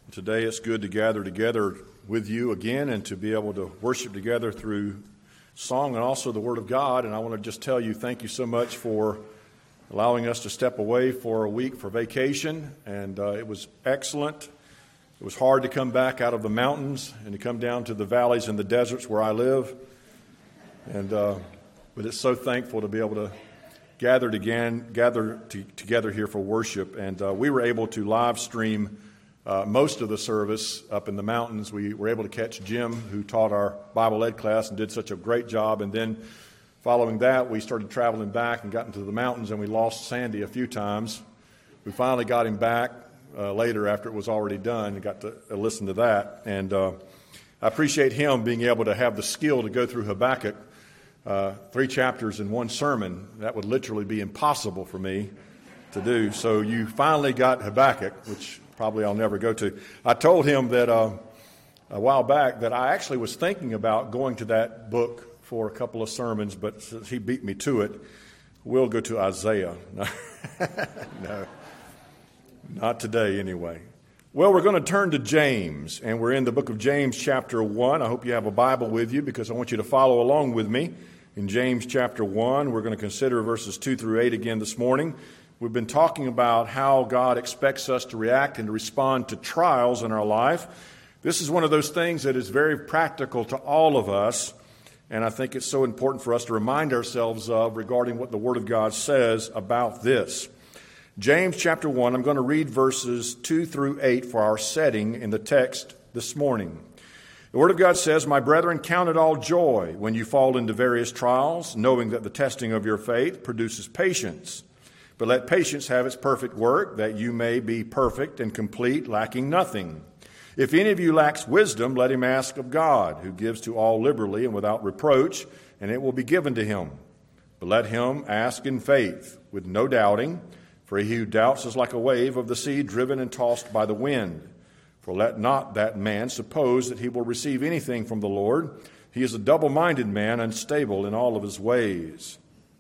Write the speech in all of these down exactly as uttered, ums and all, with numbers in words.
Today it's good to gather together with you again and to be able to worship together through song and also the Word of God. And I want to just tell you thank you so much for allowing us to step away for a week for vacation. And uh, it was excellent. It was hard to come back out of the mountains and to come down to the valleys and the deserts where I live. And uh, but it's so thankful to be able to gather again, gather to, together here for worship. And uh, we were able to live stream Uh, most of the service up in the mountains. We were able to catch Jim, who taught our Bible Ed class and did such a great job. And then following that, we started traveling back and got into the mountains, and we lost Sandy a few times. We finally got him back uh, later after it was already done and got to uh, listen to that. And uh, I appreciate him being able to have the skill to go through Habakkuk, uh, three chapters in one sermon. That would literally be impossible for me to do. So you finally got Habakkuk, which probably I'll never go to. I told him that uh, a while back that I actually was thinking about going to that book for a couple of sermons, but since he beat me to it, we'll go to Isaiah. No, no, not today anyway. Well, we're going to turn to James, and we're in the book of James chapter one. I hope you have a Bible with you because I want you to follow along with me. In James chapter one, we're going to consider verses two through eight again this morning. We've been talking about how God expects us to react and to respond to trials in our life. This is one of those things that is very practical to all of us, and I think it's so important for us to remind ourselves of regarding what the Word of God says about this. James chapter one, I'm going to read verses two through eight for our setting in the text this morning. The Word of God says, "My brethren, count it all joy when you fall into various trials, knowing that the testing of your faith produces patience. But let patience have its perfect work, that you may be perfect and complete, lacking nothing. If any of you lacks wisdom, let him ask of God, who gives to all liberally and without reproach, and it will be given to him. But let him ask in faith, with no doubting, for he who doubts is like a wave of the sea driven and tossed by the wind. For let not that man suppose that he will receive anything from the Lord. He is a double-minded man, unstable in all of his ways."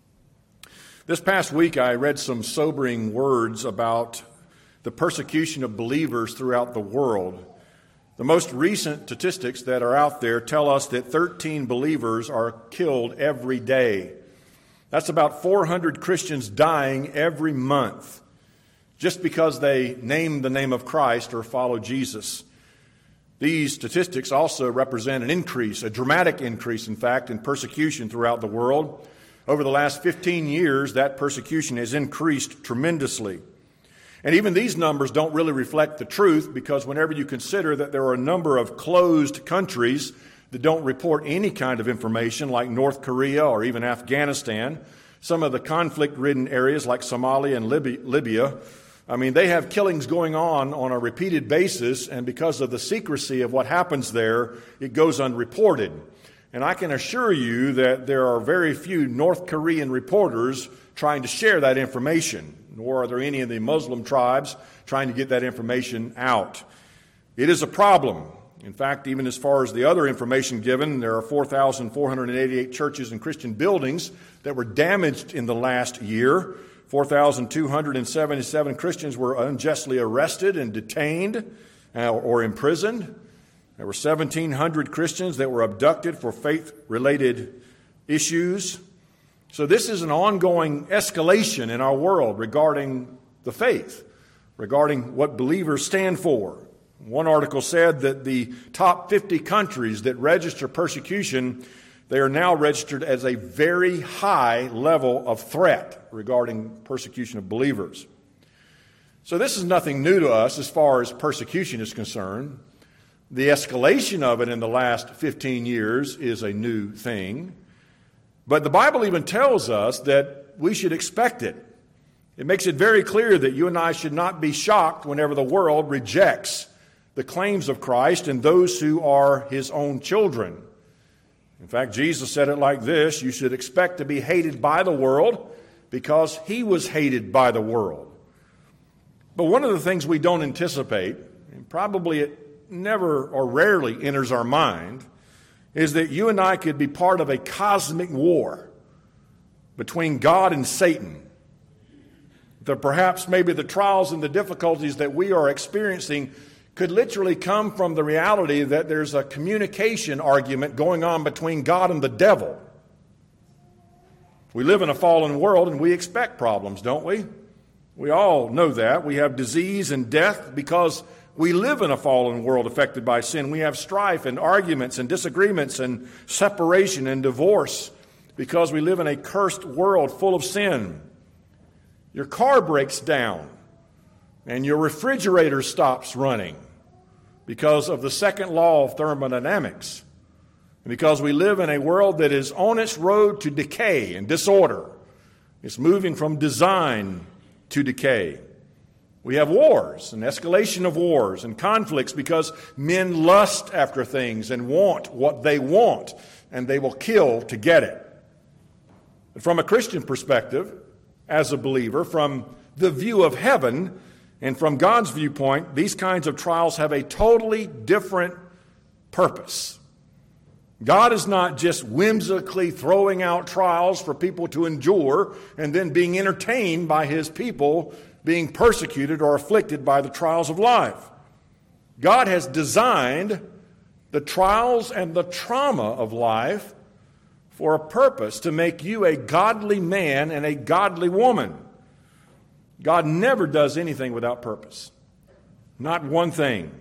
This past week, I read some sobering words about the persecution of believers throughout the world. The most recent statistics that are out there tell us that thirteen believers are killed every day. That's about four hundred Christians dying every month just because they name the name of Christ or follow Jesus. These statistics also represent an increase, a dramatic increase, in fact, in persecution throughout the world. Over the last fifteen years, that persecution has increased tremendously. And even these numbers don't really reflect the truth, because whenever you consider that there are a number of closed countries that don't report any kind of information, like North Korea or even Afghanistan, some of the conflict-ridden areas like Somalia and Libya, I mean, they have killings going on on a repeated basis, and because of the secrecy of what happens there, it goes unreported. And I can assure you that there are very few North Korean reporters trying to share that information, nor are there any of the Muslim tribes trying to get that information out. It is a problem. In fact, even as far as the other information given, there are four thousand four hundred eighty-eight churches and Christian buildings that were damaged in the last year. four thousand two hundred seventy-seven Christians were unjustly arrested and detained or imprisoned. There were seventeen hundred Christians that were abducted for faith-related issues. So this is an ongoing escalation in our world regarding the faith, regarding what believers stand for. One article said that the top fifty countries that register persecution, they are now registered as a very high level of threat regarding persecution of believers. So this is nothing new to us as far as persecution is concerned. The escalation of it in the last fifteen years is a new thing. But the Bible even tells us that we should expect it. It makes it very clear that you and I should not be shocked whenever the world rejects the claims of Christ and those who are his own children. In fact, Jesus said it like this: you should expect to be hated by the world because he was hated by the world. But one of the things we don't anticipate, and probably it never or rarely enters our mind, is that you and I could be part of a cosmic war between God and Satan. That perhaps maybe the trials and the difficulties that we are experiencing could literally come from the reality that there's a communication argument going on between God and the devil. We live in a fallen world and we expect problems, don't we? We all know that. We have disease and death because we live in a fallen world affected by sin. We have strife and arguments and disagreements and separation and divorce because we live in a cursed world full of sin. Your car breaks down and your refrigerator stops running because of the second law of thermodynamics. And because we live in a world that is on its road to decay and disorder. It's moving from design to decay. We have wars and escalation of wars and conflicts because men lust after things and want what they want, and they will kill to get it. But from a Christian perspective, as a believer, from the view of heaven and from God's viewpoint, these kinds of trials have a totally different purpose. God is not just whimsically throwing out trials for people to endure and then being entertained by His people being persecuted or afflicted by the trials of life. God has designed the trials and the trauma of life for a purpose to make you a godly man and a godly woman. God never does anything without purpose. Not one thing.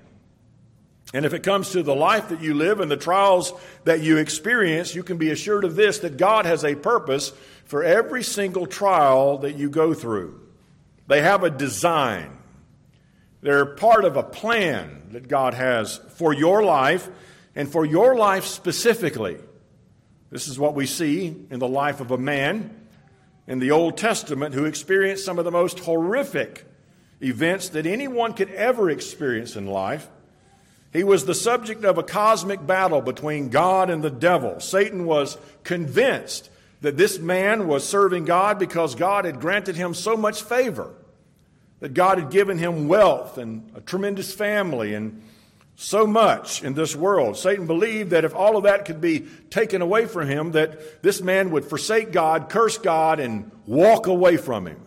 And if it comes to the life that you live and the trials that you experience, you can be assured of this, that God has a purpose for every single trial that you go through. They have a design. They're part of a plan that God has for your life and for your life specifically. This is what we see in the life of a man in the Old Testament who experienced some of the most horrific events that anyone could ever experience in life. He was the subject of a cosmic battle between God and the devil. Satan was convinced that this man was serving God because God had granted him so much favor, that God had given him wealth and a tremendous family and so much in this world. Satan believed that if all of that could be taken away from him, that this man would forsake God, curse God, and walk away from Him.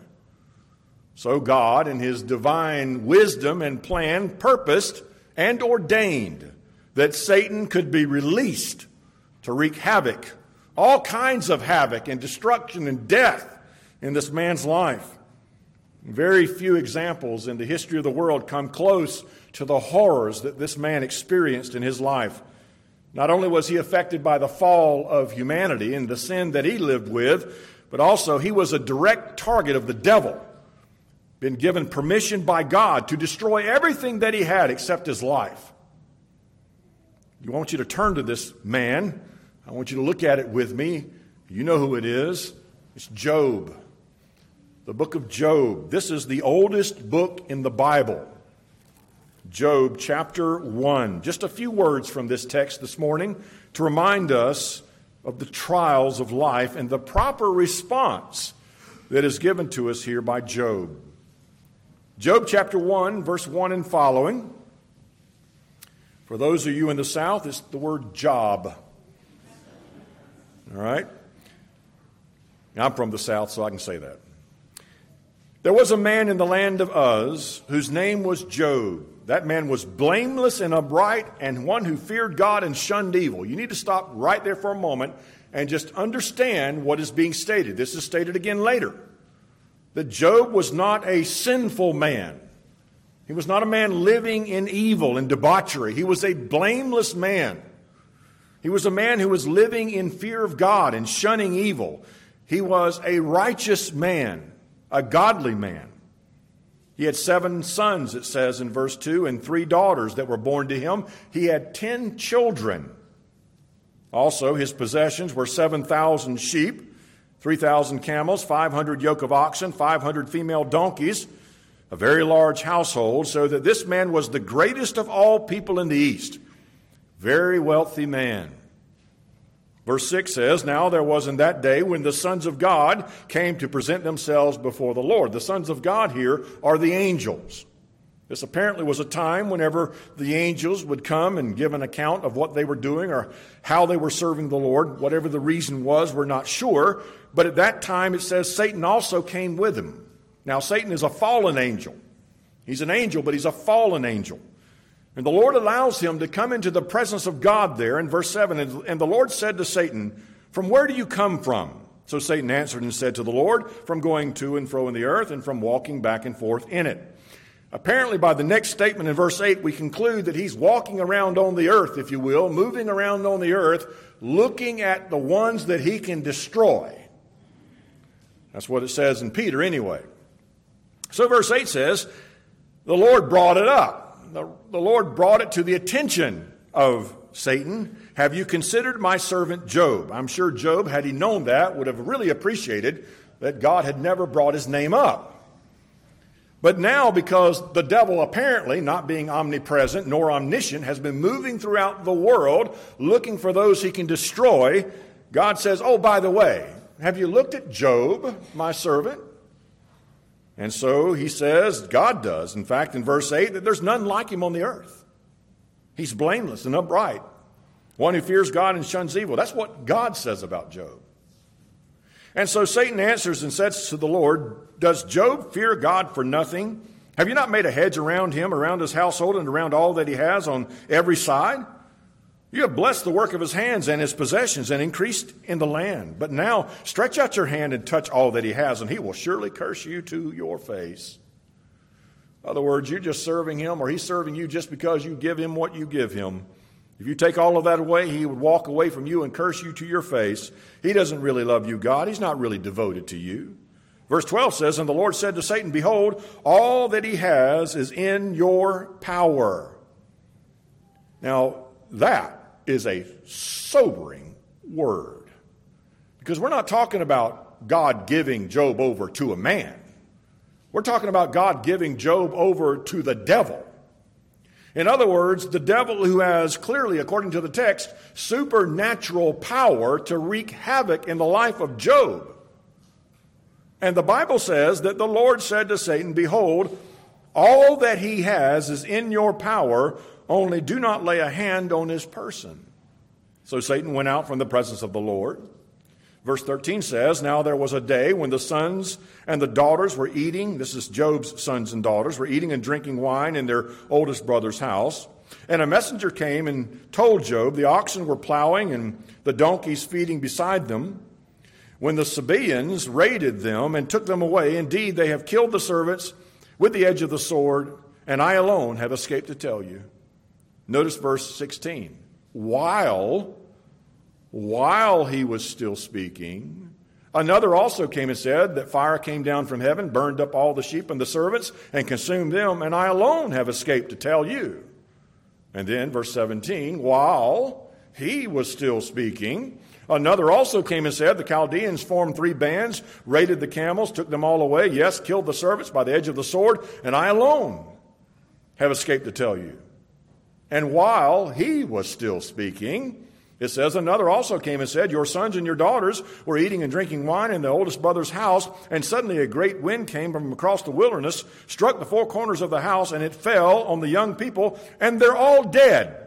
So God, in His divine wisdom and plan, purposed and ordained that Satan could be released to wreak havoc, all kinds of havoc and destruction and death in this man's life. Very few examples in the history of the world come close to the horrors that this man experienced in his life. Not only was he affected by the fall of humanity and the sin that he lived with, but also he was a direct target of the devil, been given permission by God to destroy everything that he had except his life. I want you to turn to this man. I want you to look at it with me. You know who it is. It's Job. The book of Job. This is the oldest book in the Bible. Job chapter one. Just a few words from this text this morning to remind us of the trials of life and the proper response that is given to us here by Job. Job chapter one, verse one and following. For those of you in the South, it's the word job. All right? I'm from the South, so I can say that. There was a man in the land of Uz whose name was Job. That man was blameless and upright and one who feared God and shunned evil. You need to stop right there for a moment and just understand what is being stated. This is stated again later. That Job was not a sinful man. He was not a man living in evil and debauchery. He was a blameless man. He was a man who was living in fear of God and shunning evil. He was a righteous man, a godly man. He had seven sons, it says in verse two, and three daughters that were born to him. He had ten children. Also, his possessions were seven thousand sheep, three thousand camels, five hundred yoke of oxen, five hundred female donkeys, a very large household, so that this man was the greatest of all people in the East. Very wealthy man. Verse six says, Now there was in that day when the sons of God came to present themselves before the Lord. The sons of God here are the angels. This apparently was a time whenever the angels would come and give an account of what they were doing or how they were serving the Lord. Whatever the reason was, we're not sure. But at that time it says Satan also came with him. Now Satan is a fallen angel. He's an angel, but he's a fallen angel. And the Lord allows him to come into the presence of God there in verse seven. And, and the Lord said to Satan, "From where do you come from?" So Satan answered and said to the Lord, "From going to and fro in the earth and from walking back and forth in it." Apparently, by the next statement in verse eight, we conclude that he's walking around on the earth, if you will, moving around on the earth, looking at the ones that he can destroy. That's what it says in Peter anyway. So verse eight says, the Lord brought it up. The, the Lord brought it to the attention of Satan. "Have you considered my servant Job?" I'm sure Job, had he known that, would have really appreciated that God had never brought his name up. But now, because the devil apparently, not being omnipresent nor omniscient, has been moving throughout the world looking for those he can destroy, God says, "Oh, by the way, have you looked at Job, my servant?" And so he says, God does, in fact, in verse eight, that there's none like him on the earth. He's blameless and upright, one who fears God and shuns evil. That's what God says about Job. And so Satan answers and says to the Lord, "Does Job fear God for nothing? Have you not made a hedge around him, around his household, and around all that he has on every side? You have blessed the work of his hands and his possessions and increased in the land. But now stretch out your hand and touch all that he has, and he will surely curse you to your face." In other words, you're just serving him, or he's serving you just because you give him what you give him. If you take all of that away, he would walk away from you and curse you to your face. He doesn't really love you, God. He's not really devoted to you. Verse twelve says, "And the Lord said to Satan, Behold, all that he has is in your power." Now, that is a sobering word. Because we're not talking about God giving Job over to a man. We're talking about God giving Job over to the devil. In other words, the devil, who has clearly, according to the text, supernatural power to wreak havoc in the life of Job. And the Bible says that the Lord said to Satan, "Behold, all that he has is in your power, only do not lay a hand on his person." So Satan went out from the presence of the Lord. Verse thirteen says, "Now there was a day when the sons and the daughters were eating," this is Job's sons and daughters, "were eating and drinking wine in their oldest brother's house. And a messenger came and told Job, the oxen were plowing and the donkeys feeding beside them, when the Sabaeans raided them and took them away. Indeed, they have killed the servants with the edge of the sword, and I alone have escaped to tell you." Notice verse sixteen. While, while he was still speaking, another also came and said that fire came down from heaven, burned up all the sheep and the servants, and consumed them, and I alone have escaped to tell you. And then verse seventeen, while he was still speaking, another also came and said, the Chaldeans formed three bands, raided the camels, took them all away, yes, killed the servants by the edge of the sword, and I alone have escaped to tell you. And while he was still speaking, it says, another also came and said, your sons and your daughters were eating and drinking wine in the oldest brother's house, and suddenly a great wind came from across the wilderness, struck the four corners of the house, and it fell on the young people, and they're all dead.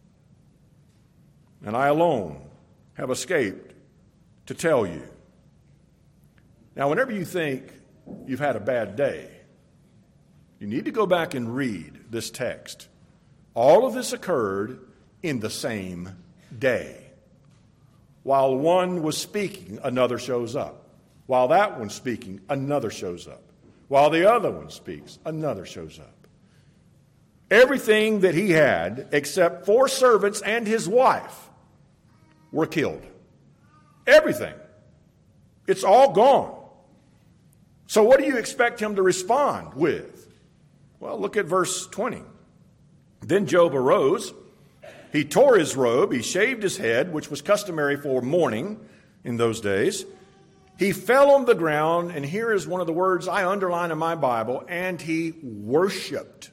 And I alone have escaped to tell you. Now, whenever you think you've had a bad day, you need to go back and read this text. All of this occurred in the same day. While one was speaking, another shows up. While that one's speaking, another shows up. While the other one speaks, another shows up. Everything that he had, except four servants and his wife, were killed. Everything. It's all gone. So what do you expect him to respond with? Well, look at verse twenty. Then Job arose. He tore his robe. He shaved his head, which was customary for mourning in those days. He fell on the ground, and here is one of the words I underline in my Bible, and he worshiped.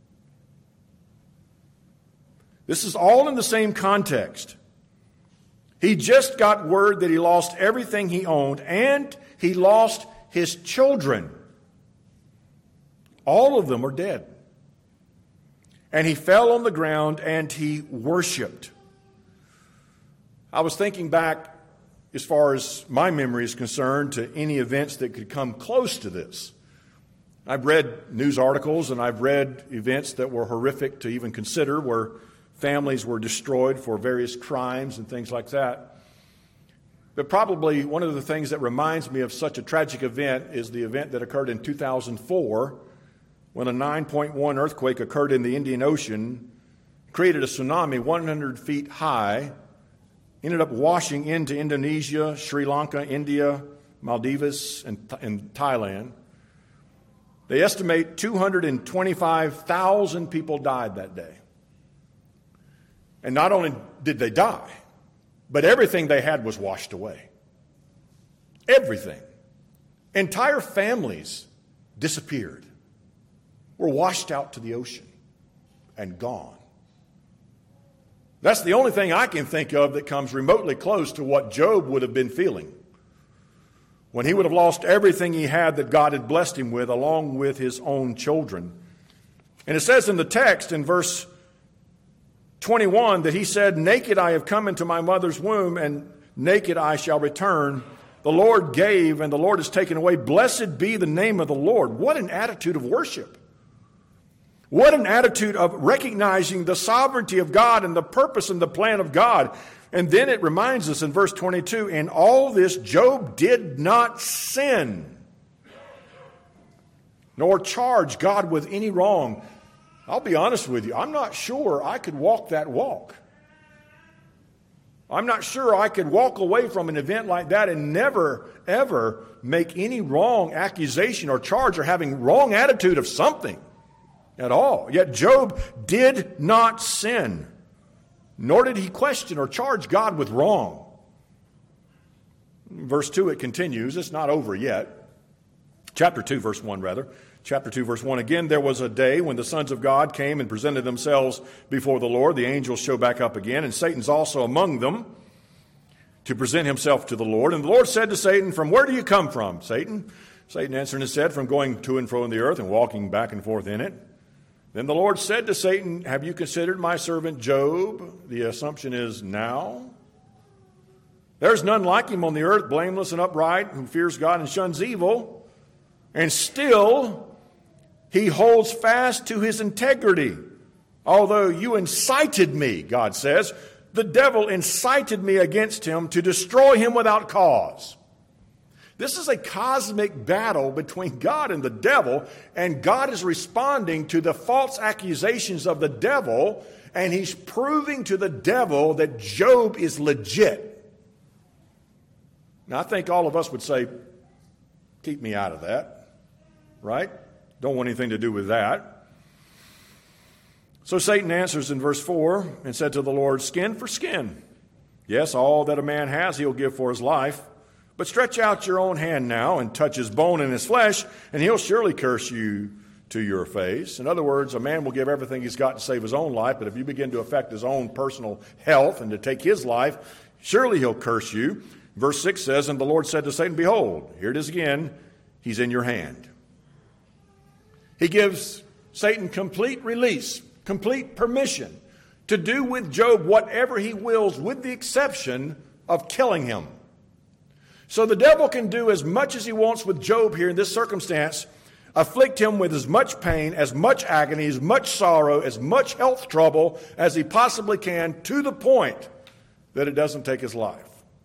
This is all in the same context. He just got word that he lost everything he owned, and he lost his children. All of them are dead. And he fell on the ground and he worshiped. I was thinking back, as far as my memory is concerned, to any events that could come close to this. I've read news articles and I've read events that were horrific to even consider, where families were destroyed for various crimes and things like that. But probably one of the things that reminds me of such a tragic event is the event that occurred in two thousand four, when a nine point one earthquake occurred in the Indian Ocean, created a tsunami one hundred feet high, ended up washing into Indonesia, Sri Lanka, India, Maldives, and, and Thailand. They estimate two hundred twenty-five thousand people died that day. And not only did they die, but everything they had was washed away. Everything. Entire families disappeared, were washed out to the ocean and gone. That's the only thing I can think of that comes remotely close to what Job would have been feeling when he would have lost everything he had that God had blessed him with, along with his own children. And it says in the text in verse twenty-one that he said, "Naked I have come into my mother's womb, and naked I shall return. The Lord gave, and the Lord has taken away. Blessed be the name of the Lord." What an attitude of worship. What an attitude of recognizing the sovereignty of God and the purpose and the plan of God. And then it reminds us in verse twenty-two, "In all this Job did not sin, nor charge God with any wrong." I'll be honest with you, I'm not sure I could walk that walk. I'm not sure I could walk away from an event like that and never, ever make any wrong accusation or charge or having wrong attitude of something at all. Yet Job did not sin, nor did he question or charge God with wrong. Verse two, it continues. It's not over yet. Chapter two, verse one, rather. Chapter two, verse one. "Again, there was a day when the sons of God came and presented themselves before the Lord. The angels show back up again, and Satan's also among them to present himself to the Lord. And the Lord said to Satan, 'From where do you come from, Satan?' Satan answered and said, 'From going to and fro in the earth and walking back and forth in it.' Then the Lord said to Satan, 'Have you considered my servant Job?'" The assumption is now. "There's none like him on the earth, blameless and upright, who fears God and shuns evil. And still he holds fast to his integrity. Although you incited me," God says, "the devil incited me against him to destroy him without cause." This is a cosmic battle between God and the devil, and God is responding to the false accusations of the devil, and he's proving to the devil that Job is legit. Now, I think all of us would say, keep me out of that, right? Don't want anything to do with that. So Satan answers in verse four and said to the Lord, "Skin for skin. Yes, all that a man has he'll give for his life. But stretch out your own hand now and touch his bone and his flesh, and he'll surely curse you to your face." In other words, a man will give everything he's got to save his own life, but if you begin to affect his own personal health and to take his life, surely he'll curse you. Verse six says, "And the Lord said to Satan, Behold," here it is again, "he's in your hand." He gives Satan complete release, complete permission to do with Job whatever he wills, with the exception of killing him. So the devil can do as much as he wants with Job here in this circumstance, afflict him with as much pain, as much agony, as much sorrow, as much health trouble as he possibly can, to the point that it doesn't take his life.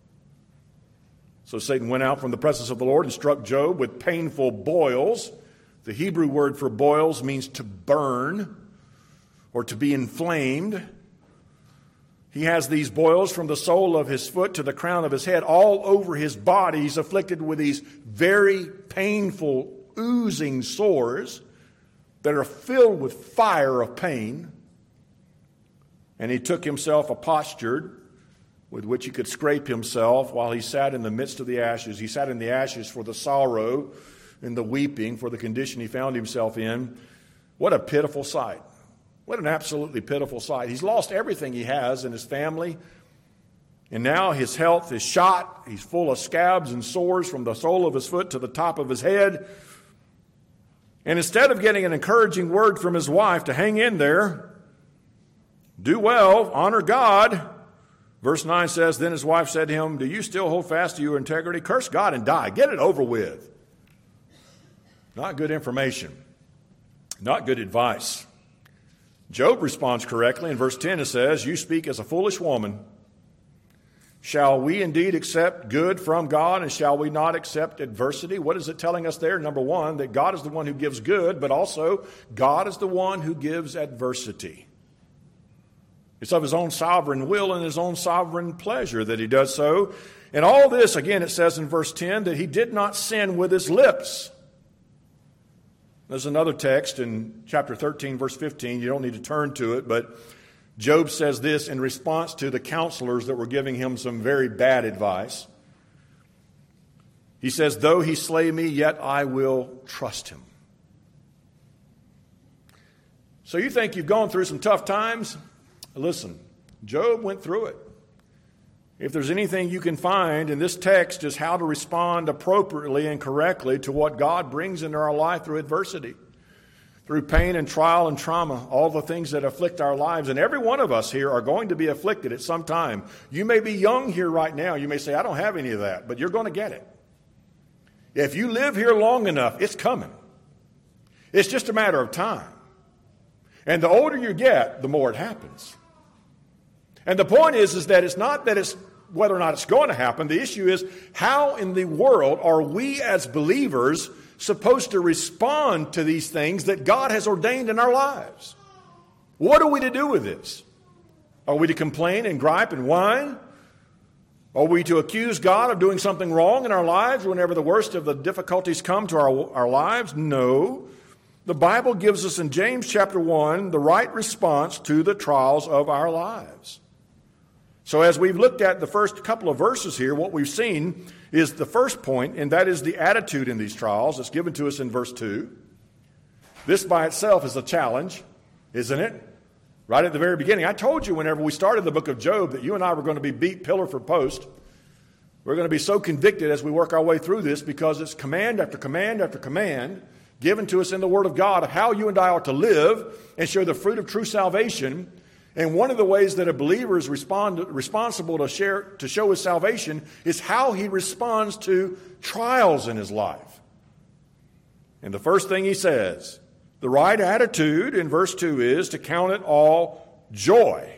So Satan went out from the presence of the Lord and struck Job with painful boils. The Hebrew word for boils means to burn or to be inflamed. He has these boils from the sole of his foot to the crown of his head, all over his body. He's afflicted with these very painful, oozing sores that are filled with fire of pain. And he took himself a potsherd with which he could scrape himself while he sat in the midst of the ashes. He sat in the ashes for the sorrow and the weeping for the condition he found himself in. What a pitiful sight. What an absolutely pitiful sight. He's lost everything he has in his family. And now his health is shot. He's full of scabs and sores from the sole of his foot to the top of his head. And instead of getting an encouraging word from his wife to hang in there, do well, honor God, verse nine says, "Then his wife said to him, 'Do you still hold fast to your integrity? Curse God and die. Get it over with.'" Not good information. Not good advice. Job responds correctly. In verse ten it says, "You speak as a foolish woman. Shall we indeed accept good from God, and shall we not accept adversity?" What is it telling us there? Number one, that God is the one who gives good, but also God is the one who gives adversity. It's of his own sovereign will and his own sovereign pleasure that he does so. And all this, again, it says in verse ten, that he did not sin with his lips. There's another text in chapter thirteen, verse fifteen. You don't need to turn to it, but Job says this in response to the counselors that were giving him some very bad advice. He says, "Though he slay me, yet I will trust him." So you think you've gone through some tough times? Listen, Job went through it. If there's anything you can find in this text is how to respond appropriately and correctly to what God brings into our life through adversity, through pain and trial and trauma, all the things that afflict our lives. And every one of us here are going to be afflicted at some time. You may be young here right now. You may say, "I don't have any of that," but you're going to get it. If you live here long enough, it's coming. It's just a matter of time. And the older you get, the more it happens. And the point is, is that it's not that it's whether or not it's going to happen. The issue is, how in the world are we as believers supposed to respond to these things that God has ordained in our lives? What are we to do with this? Are we to complain and gripe and whine? Are we to accuse God of doing something wrong in our lives whenever the worst of the difficulties come to our, our lives? No. The Bible gives us in James chapter one the right response to the trials of our lives. So as we've looked at the first couple of verses here, what we've seen is the first point, and that is the attitude in these trials. It's given to us in verse two. This by itself is a challenge, isn't it? Right at the very beginning. I told you whenever we started the book of Job that you and I were going to be beat pillar for post. We're going to be so convicted as we work our way through this, because it's command after command after command given to us in the Word of God of how you and I are to live and share the fruit of true salvation. And one of the ways that a believer is respond, responsible to share to show his salvation is how he responds to trials in his life. And the first thing he says, the right attitude in verse two is to count it all joy.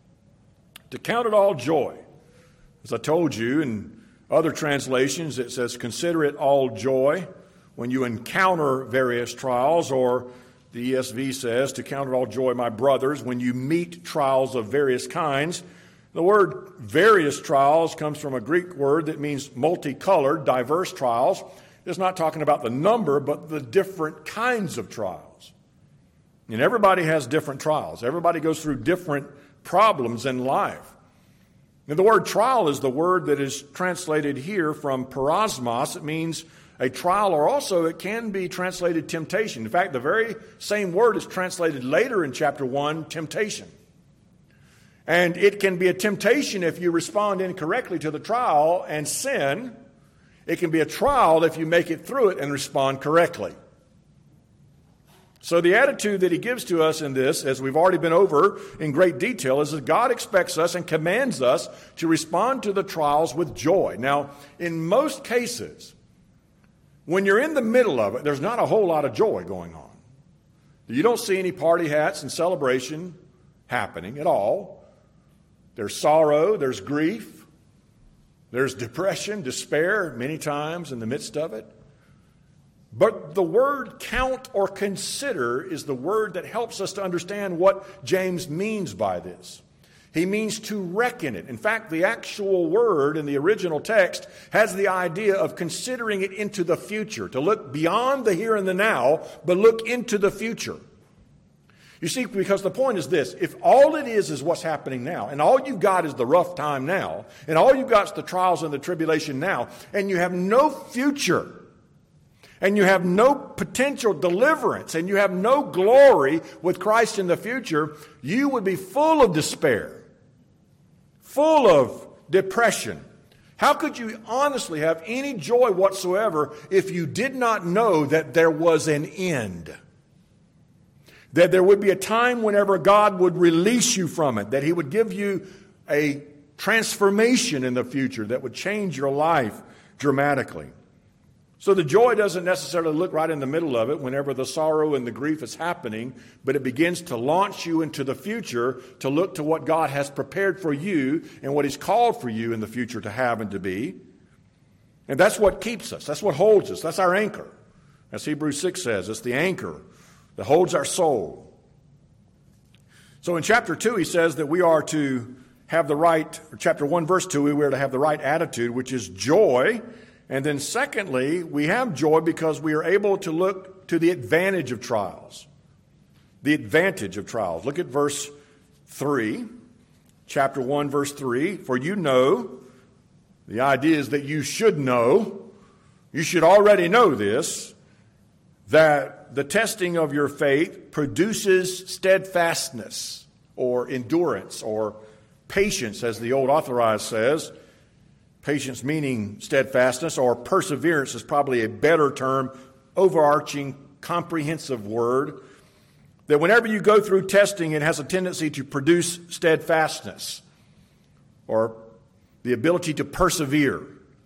To count it all joy. As I told you in other translations, it says consider it all joy when you encounter various trials, or the E S V says, to count it all joy, my brothers, when you meet trials of various kinds. The word various trials comes from a Greek word that means multicolored, diverse trials. It's not talking about the number, but the different kinds of trials. And everybody has different trials. Everybody goes through different problems in life. And the word trial is the word that is translated here from parasmos. It means a trial, or also it can be translated temptation. In fact, the very same word is translated later in chapter one, temptation. And it can be a temptation if you respond incorrectly to the trial and sin. It can be a trial if you make it through it and respond correctly. So the attitude that he gives to us in this, as we've already been over in great detail, is that God expects us and commands us to respond to the trials with joy. Now, in most cases, when you're in the middle of it, there's not a whole lot of joy going on. You don't see any party hats and celebration happening at all. There's sorrow, there's grief, there's depression, despair many times in the midst of it. But the word count or consider is the word that helps us to understand what James means by this. He means to reckon it. In fact, the actual word in the original text has the idea of considering it into the future, to look beyond the here and the now, but look into the future. You see, because the point is this: if all it is is what's happening now, and all you've got is the rough time now, and all you've got is the trials and the tribulation now, and you have no future, and you have no potential deliverance, and you have no glory with Christ in the future, you would be full of despair, full of depression. How could you honestly have any joy whatsoever if you did not know that there was an end? That there would be a time whenever God would release you from it, that He would give you a transformation in the future that would change your life dramatically. So the joy doesn't necessarily look right in the middle of it whenever the sorrow and the grief is happening, but it begins to launch you into the future to look to what God has prepared for you and what He's called for you in the future to have and to be. And that's what keeps us. That's what holds us. That's our anchor. As Hebrews six says, it's the anchor that holds our soul. So in chapter two, he says that we are to have the right, or chapter one, verse two, we are to have the right attitude, which is joy. And then secondly, we have joy because we are able to look to the advantage of trials. The advantage of trials. Look at verse three, chapter one, verse three. For you know, the idea is that you should know, you should already know this, that the testing of your faith produces steadfastness or endurance or patience, as the old Authorized says. Patience meaning steadfastness, or perseverance is probably a better term, overarching, comprehensive word. That whenever you go through testing, it has a tendency to produce steadfastness or the ability to persevere.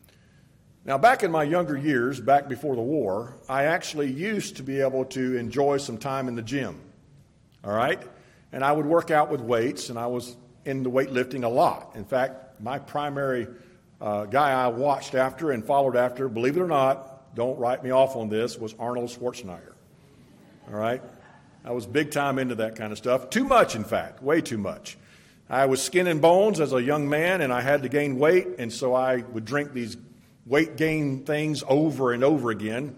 Now, back in my younger years, back before the war, I actually used to be able to enjoy some time in the gym. All right? And I would work out with weights, and I was into weightlifting a lot. In fact, my primary Uh, guy I watched after and followed after, believe it or not, don't write me off on this, was Arnold Schwarzenegger. All right? I was big time into that kind of stuff. Too much, in fact, way too much. I was skin and bones as a young man, and I had to gain weight, and so I would drink these weight gain things over and over again.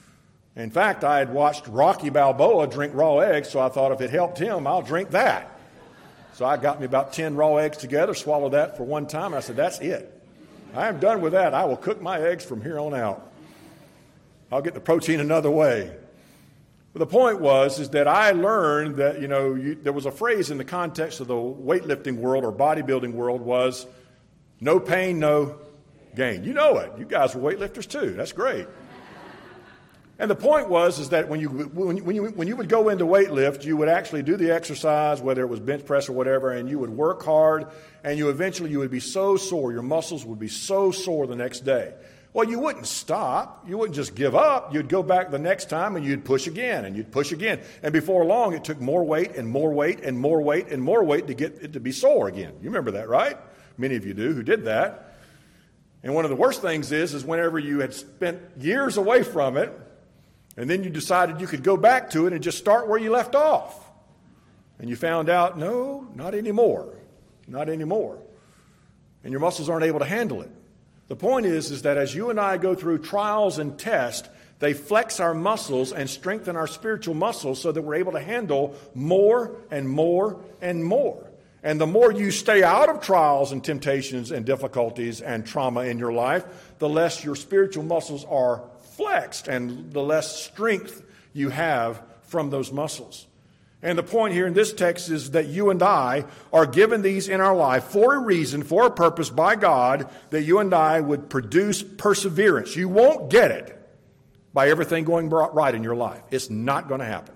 In fact, I had watched Rocky Balboa drink raw eggs, so I thought if it helped him, I'll drink that. So I got me about ten raw eggs together, swallowed that for one time, and I said, that's it. I am done with that. I will cook my eggs from here on out. I'll get the protein another way. But the point was is that I learned that, you know, you, there was a phrase in the context of the weightlifting world or bodybuilding world was, no pain, no gain. You know it. You guys were weightlifters too. That's great. And the point was is that when you, when, when, you, when you would go into weightlift, you would actually do the exercise, whether it was bench press or whatever, and you would work hard, and you eventually you would be so sore, your muscles would be so sore the next day. Well, you wouldn't stop. You wouldn't just give up. You'd go back the next time, and you'd push again, and you'd push again. And before long, it took more weight and more weight and more weight and more weight to get it to be sore again. You remember that, right? Many of you do who did that. And one of the worst things is, is whenever you had spent years away from it, and then you decided you could go back to it and just start where you left off. And you found out, no, not anymore. Not anymore. And your muscles aren't able to handle it. The point is, is that as you and I go through trials and tests, they flex our muscles and strengthen our spiritual muscles so that we're able to handle more and more and more. And the more you stay out of trials and temptations and difficulties and trauma in your life, the less your spiritual muscles are flexed and the less strength you have from those muscles. And the point here in this text is that you and I are given these in our life for a reason, for a purpose by God, that you and I would produce perseverance. You won't get it by everything going right in your life. It's not going to happen.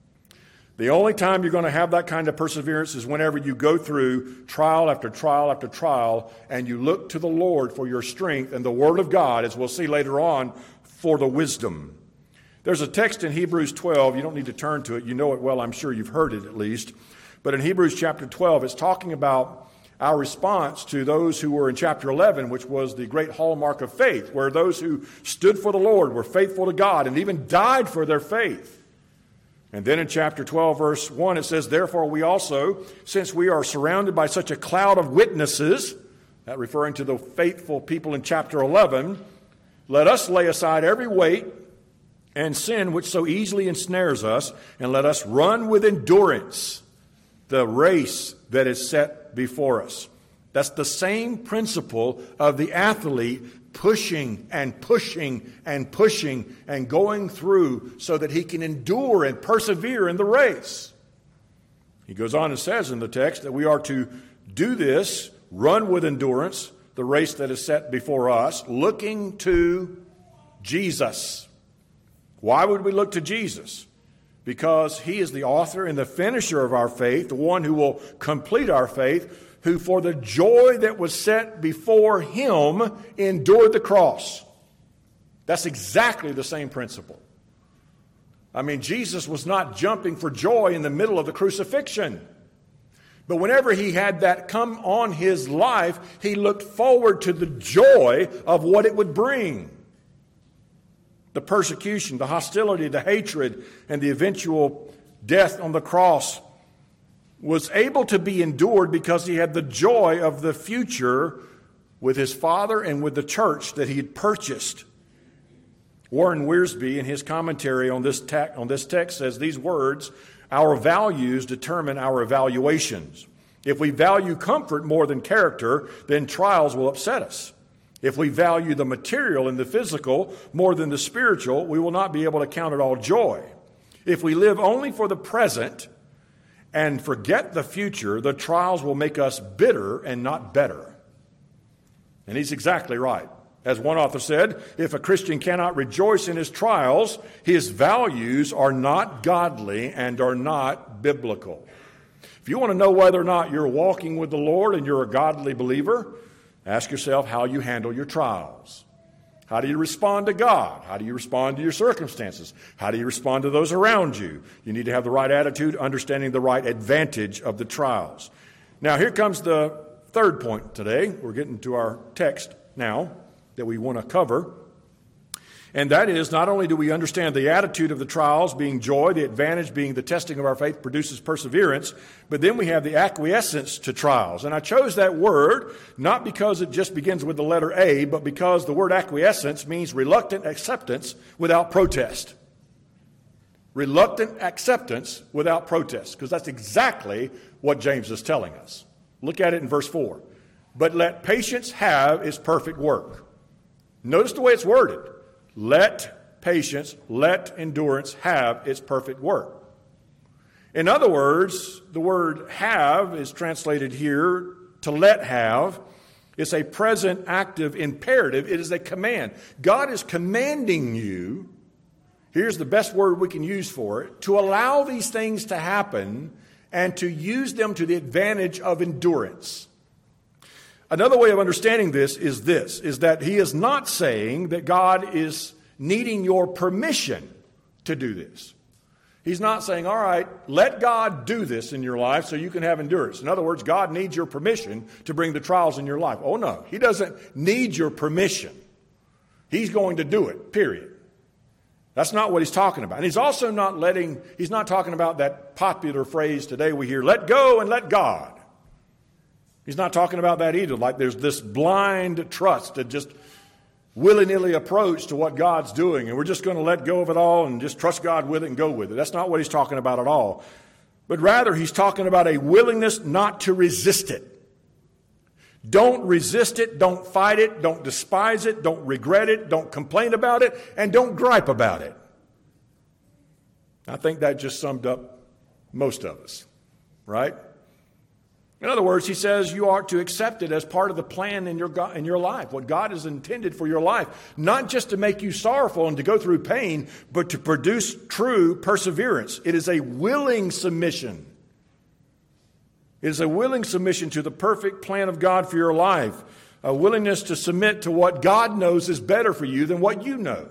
The only time you're going to have that kind of perseverance is whenever you go through trial after trial after trial and you look to the Lord for your strength and the Word of God, as we'll see later on, for the wisdom. There's a text in Hebrews twelve. You don't need to turn to it. You know it well. I'm sure you've heard it at least. But in Hebrews chapter twelve, it's talking about our response to those who were in chapter eleven, which was the great hallmark of faith, where those who stood for the Lord were faithful to God and even died for their faith. And then in chapter twelve, verse one, it says, therefore we also, since we are surrounded by such a cloud of witnesses, that referring to the faithful people in chapter eleven, let us lay aside every weight and sin which so easily ensnares us, and let us run with endurance the race that is set before us. That's the same principle of the athlete pushing and pushing and pushing and going through so that he can endure and persevere in the race. He goes on and says in the text that we are to do this, run with endurance, the race that is set before us, looking to Jesus. Why would we look to Jesus? Because he is the author and the finisher of our faith, the one who will complete our faith, who for the joy that was set before him endured the cross. That's exactly the same principle. I mean, Jesus was not jumping for joy in the middle of the crucifixion. But whenever he had that come on his life, he looked forward to the joy of what it would bring. The persecution, the hostility, the hatred, and the eventual death on the cross was able to be endured because he had the joy of the future with his Father and with the church that he had purchased. Warren Wiersbe, in his commentary on this, te- on this text, says these words, "Our values determine our evaluations. If we value comfort more than character, then trials will upset us. If we value the material and the physical more than the spiritual, we will not be able to count it all joy. If we live only for the present and forget the future, the trials will make us bitter and not better." And he's exactly right. As one author said, if a Christian cannot rejoice in his trials, his values are not godly and are not biblical. If you want to know whether or not you're walking with the Lord and you're a godly believer, ask yourself how you handle your trials. How do you respond to God? How do you respond to your circumstances? How do you respond to those around you? You need to have the right attitude, understanding the right advantage of the trials. Now, here comes the third point today. We're getting to our text now that we want to cover. And that is, not only do we understand the attitude of the trials being joy, the advantage being the testing of our faith produces perseverance, but then we have the acquiescence to trials. And I chose that word not because it just begins with the letter A, but because the word acquiescence means reluctant acceptance without protest. Reluctant acceptance without protest, because that's exactly what James is telling us. Look at it in verse four. "But let patience have its perfect work." Notice the way it's worded. Let patience, let endurance have its perfect work. In other words, the word have is translated here to let have. It's a present active imperative. It is a command. God is commanding you, here's the best word we can use for it, to allow these things to happen and to use them to the advantage of endurance. Another way of understanding this is this, is that he is not saying that God is needing your permission to do this. He's not saying, all right, let God do this in your life so you can have endurance. In other words, God needs your permission to bring the trials in your life. Oh, no, he doesn't need your permission. He's going to do it, period. That's not what he's talking about. And he's also not letting, he's not talking about that popular phrase today we hear, let go and let God. He's not talking about that either, like there's this blind trust that just willy-nilly approach to what God's doing, and we're just going to let go of it all and just trust God with it and go with it. That's not what he's talking about at all. But rather, he's talking about a willingness not to resist it. Don't resist it, don't fight it, don't despise it, don't regret it, don't complain about it, and don't gripe about it. I think that just summed up most of us, right? In other words, he says you are to accept it as part of the plan in your God, in your life, what God has intended for your life, not just to make you sorrowful and to go through pain, but to produce true perseverance. It is a willing submission. It is a willing submission to the perfect plan of God for your life, a willingness to submit to what God knows is better for you than what you know.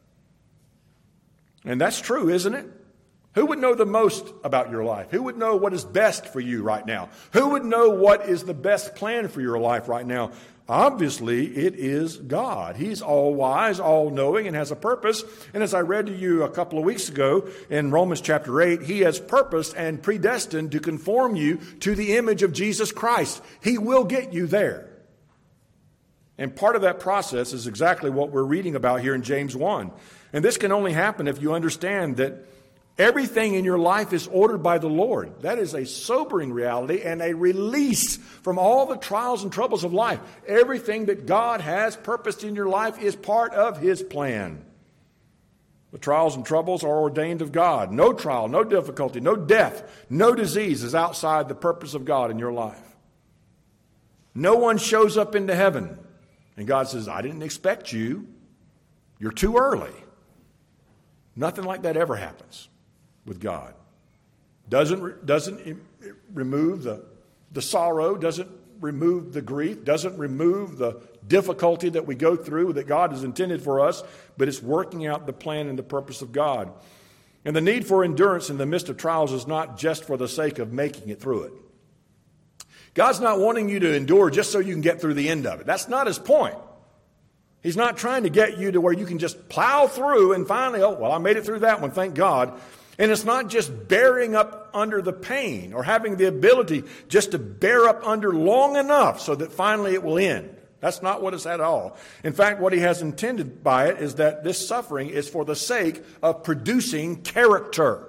And that's true, isn't it? Who would know the most about your life? Who would know what is best for you right now? Who would know what is the best plan for your life right now? Obviously, it is God. He's all-wise, all-knowing, and has a purpose. And as I read to you a couple of weeks ago in Romans chapter eight, he has purposed and predestined to conform you to the image of Jesus Christ. He will get you there. And part of that process is exactly what we're reading about here in James one. And this can only happen if you understand that everything in your life is ordered by the Lord. That is a sobering reality and a release from all the trials and troubles of life. Everything that God has purposed in your life is part of his plan. The trials and troubles are ordained of God. No trial, no difficulty, no death, no disease is outside the purpose of God in your life. No one shows up into heaven and God says, I didn't expect you. You're too early. Nothing like that ever happens with God. Doesn't, doesn't remove the, the sorrow, doesn't remove the grief, doesn't remove the difficulty that we go through that God has intended for us, but it's working out the plan and the purpose of God. And the need for endurance in the midst of trials is not just for the sake of making it through it. God's not wanting you to endure just so you can get through the end of it. That's not his point. He's not trying to get you to where you can just plow through and finally, oh, well, I made it through that one, thank God. And it's not just bearing up under the pain or having the ability just to bear up under long enough so that finally it will end. That's not what it's at all. In fact, what he has intended by it is that this suffering is for the sake of producing character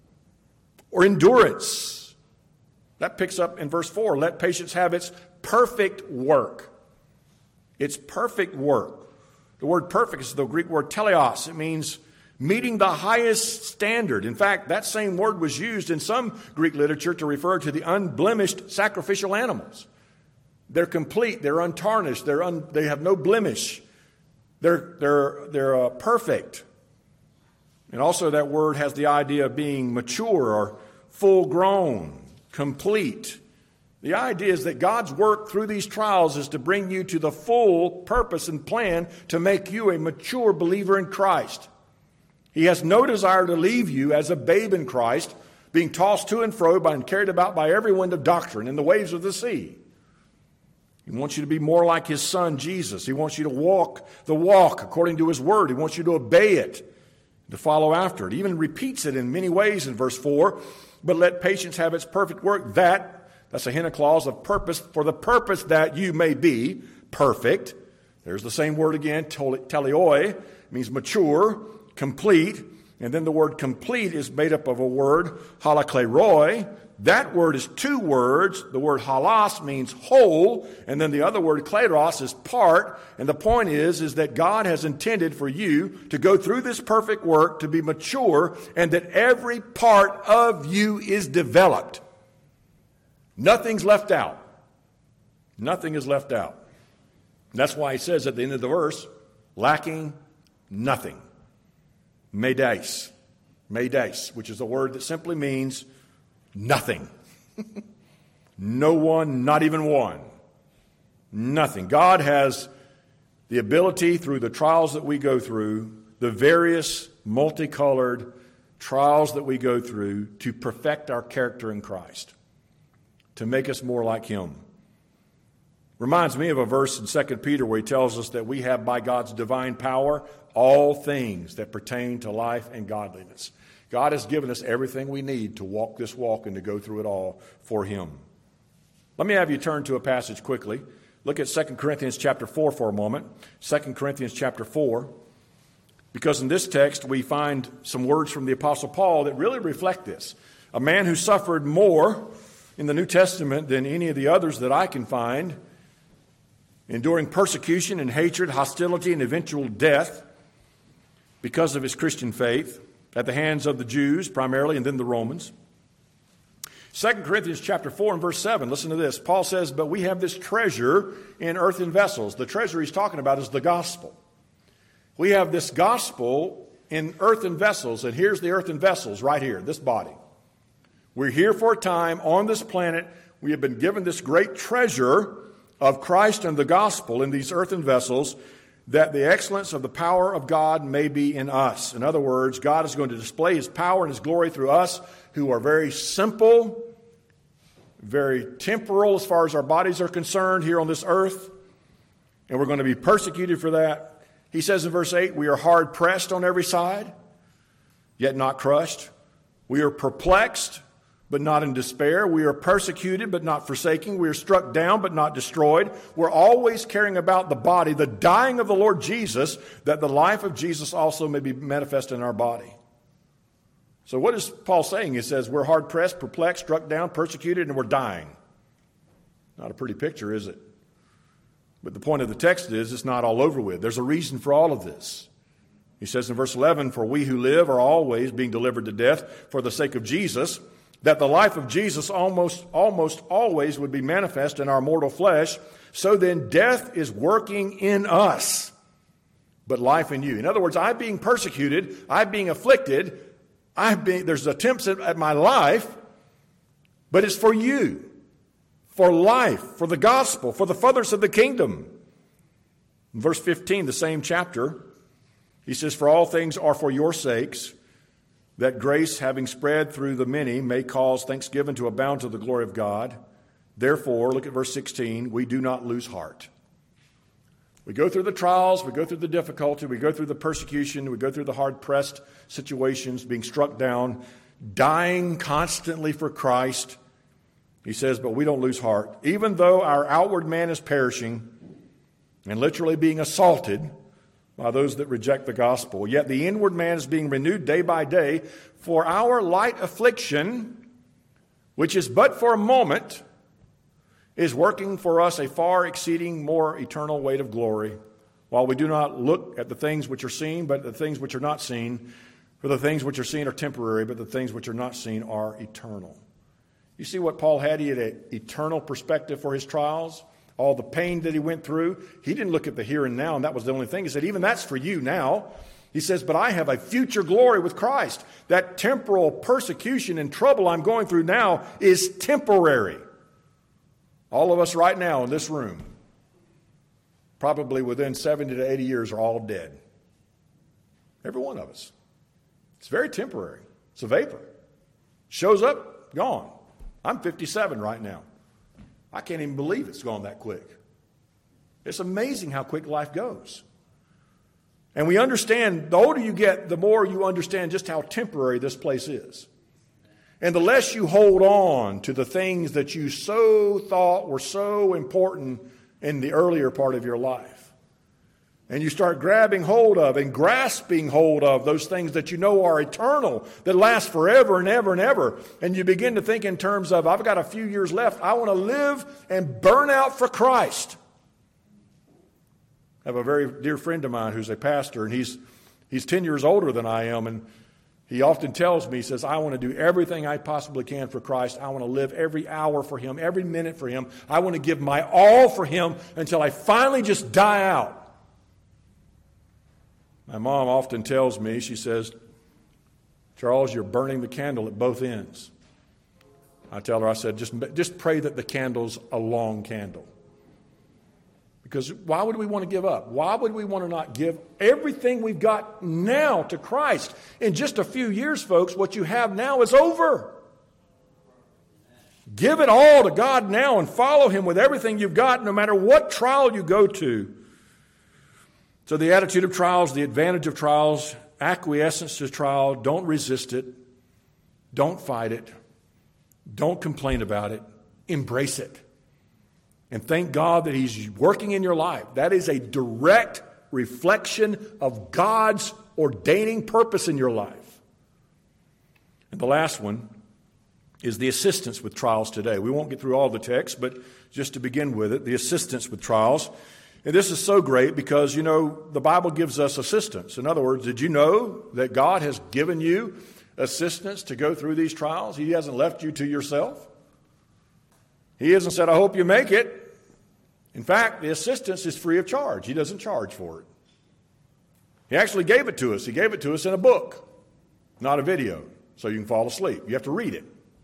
or endurance. That picks up in verse four. Let patience have its perfect work. Its perfect work. The word perfect is the Greek word teleos. It means meeting the highest standard. In fact, that same word was used in some Greek literature to refer to the unblemished sacrificial animals. They're complete. They're untarnished. They're un, they have no blemish. They're they're they're uh, perfect. And also, that word has the idea of being mature or full grown, complete. The idea is that God's work through these trials is to bring you to the full purpose and plan to make you a mature believer in Christ. He has no desire to leave you as a babe in Christ, being tossed to and fro by and carried about by every wind of doctrine in the waves of the sea. He wants you to be more like his son, Jesus. He wants you to walk the walk according to his word. He wants you to obey it, to follow after it. He even repeats it in many ways in verse four. But let patience have its perfect work. That, that's a hina clause of purpose, for the purpose that you may be perfect. There's the same word again, teleoi, means mature, complete. And then the word complete is made up of a word, halakleroi. That word is two words. The word halas means whole, and then the other word kleros is part. And the point is, is that God has intended for you to go through this perfect work, to be mature, and that every part of you is developed. Nothing's left out. Nothing is left out. And that's why he says at the end of the verse, lacking nothing. Medes. Medes, which is a word that simply means nothing. No one, not even one. Nothing. God has the ability through the trials that we go through, the various multicolored trials that we go through, to perfect our character in Christ, to make us more like him. Reminds me of a verse in Second Peter where he tells us that we have by God's divine power all things that pertain to life and godliness. God has given us everything we need to walk this walk and to go through it all for him. Let me have you turn to a passage quickly. Look at Second Corinthians chapter four for a moment. Second Corinthians chapter four. Because in this text we find some words from the Apostle Paul that really reflect this. A man who suffered more in the New Testament than any of the others that I can find, enduring persecution and hatred, hostility, and eventual death because of his Christian faith, at the hands of the Jews primarily, and then the Romans. Second Corinthians chapter four and verse seven, listen to this. Paul says, but we have this treasure in earthen vessels. The treasure he's talking about is the gospel. We have this gospel in earthen vessels, and here's the earthen vessels right here, this body. We're here for a time on this planet. We have been given this great treasure of Christ and the gospel in these earthen vessels, that the excellence of the power of God may be in us. In other words, God is going to display his power and his glory through us who are very simple, very temporal as far as our bodies are concerned here on this earth. And we're going to be persecuted for that. He says in verse eight, we are hard pressed on every side, yet not crushed. We are perplexed, but not in despair. We are persecuted, but not forsaken. We are struck down, but not destroyed. We're always caring about the body, the dying of the Lord Jesus, that the life of Jesus also may be manifest in our body. So what is Paul saying? He says we're hard-pressed, perplexed, struck down, persecuted, and we're dying. Not a pretty picture, is it? But the point of the text is it's not all over with. There's a reason for all of this. He says in verse eleven, for we who live are always being delivered to death for the sake of Jesus, that the life of Jesus almost, almost always would be manifest in our mortal flesh. So then death is working in us, but life in you. In other words, I'm being persecuted, I'm being afflicted, I'm being, there's attempts at, at my life, but it's for you. for life, for the gospel, for the furtherance of the kingdom. In verse fifteen, the same chapter, he says, for all things are for your sakes, that grace, having spread through the many, may cause thanksgiving to abound to the glory of God. Therefore, look at verse sixteen, we do not lose heart. We go through the trials, we go through the difficulty, we go through the persecution, we go through the hard-pressed situations, being struck down, dying constantly for Christ. He says, but we don't lose heart. Even though our outward man is perishing and literally being assaulted by those that reject the gospel, yet the inward man is being renewed day by day, for our light affliction, which is but for a moment, is working for us a far exceeding more eternal weight of glory, while we do not look at the things which are seen, but the things which are not seen. For the things which are seen are temporary, but the things which are not seen are eternal. You see what Paul had? He had an eternal perspective for his trials. All the pain that he went through, he didn't look at the here and now, and that was the only thing. He said, even that's for you now. He says, but I have a future glory with Christ. That temporal persecution and trouble I'm going through now is temporary. All of us right now in this room, probably within seventy to eighty years, are all dead. Every one of us. It's very temporary. It's a vapor. Shows up, gone. I'm fifty-seven right now. I can't even believe it's gone that quick. It's amazing how quick life goes. And we understand, the older you get, the more you understand just how temporary this place is. And the less you hold on to the things that you so thought were so important in the earlier part of your life. And you start grabbing hold of and grasping hold of those things that you know are eternal, that last forever and ever and ever. And you begin to think in terms of, I've got a few years left. I want to live and burn out for Christ. I have a very dear friend of mine who's a pastor, and he's he's ten years older than I am, and he often tells me, he says, I want to do everything I possibly can for Christ. I want to live every hour for Him, every minute for Him. I want to give my all for Him until I finally just die out. My mom often tells me, she says, Charles, you're burning the candle at both ends. I tell her, I said, just, just pray that the candle's a long candle. Because why would we want to give up? Why would we want to not give everything we've got now to Christ? In just a few years, folks, what you have now is over. Give it all to God now and follow Him with everything you've got, no matter what trial you go to. So the attitude of trials, the advantage of trials, acquiescence to trial, don't resist it. Don't fight it. Don't complain about it. Embrace it. And thank God that He's working in your life. That is a direct reflection of God's ordaining purpose in your life. And the last one is the assistance with trials today. We won't get through all the text, but just to begin with it, the assistance with trials. And this is so great because, you know, the Bible gives us assistance. In other words, did you know that God has given you assistance to go through these trials? He hasn't left you to yourself. He hasn't said, I hope you make it. In fact, the assistance is free of charge. He doesn't charge for it. He actually gave it to us. He gave it to us in a book, not a video, so you can fall asleep. You have to read it.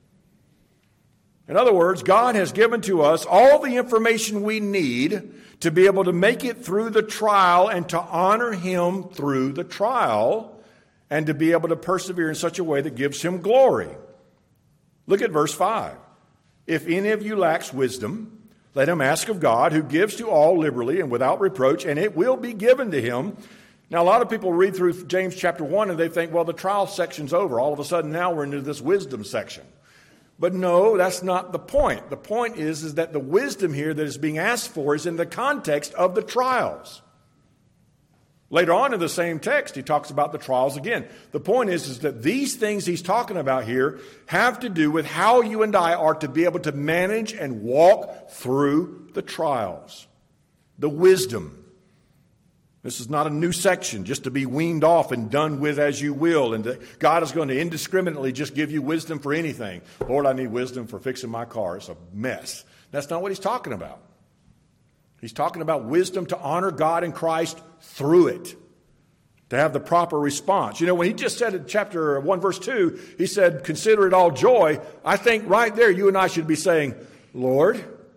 In other words, God has given to us all the information we need to be able to make it through the trial and to honor Him through the trial and to be able to persevere in such a way that gives Him glory. Look at verse five. If any of you lacks wisdom, let him ask of God, who gives to all liberally and without reproach, and it will be given to him. Now, a lot of people read through James chapter one and they think, well, the trial section's over. All of a sudden now we're into this wisdom section. But no, that's not the point. The point is, is that the wisdom here that is being asked for is in the context of the trials. Later on in the same text, he talks about the trials again. The point is, is that these things he's talking about here have to do with how you and I are to be able to manage and walk through the trials. The wisdom. This is not a new section just to be weaned off and done with as you will. And that God is going to indiscriminately just give you wisdom for anything. Lord, I need wisdom for fixing my car. It's a mess. That's not what he's talking about. He's talking about wisdom to honor God and Christ through it, to have the proper response. You know, when he just said in chapter one, verse two, he said, consider it all joy. I think right there you and I should be saying, Lord,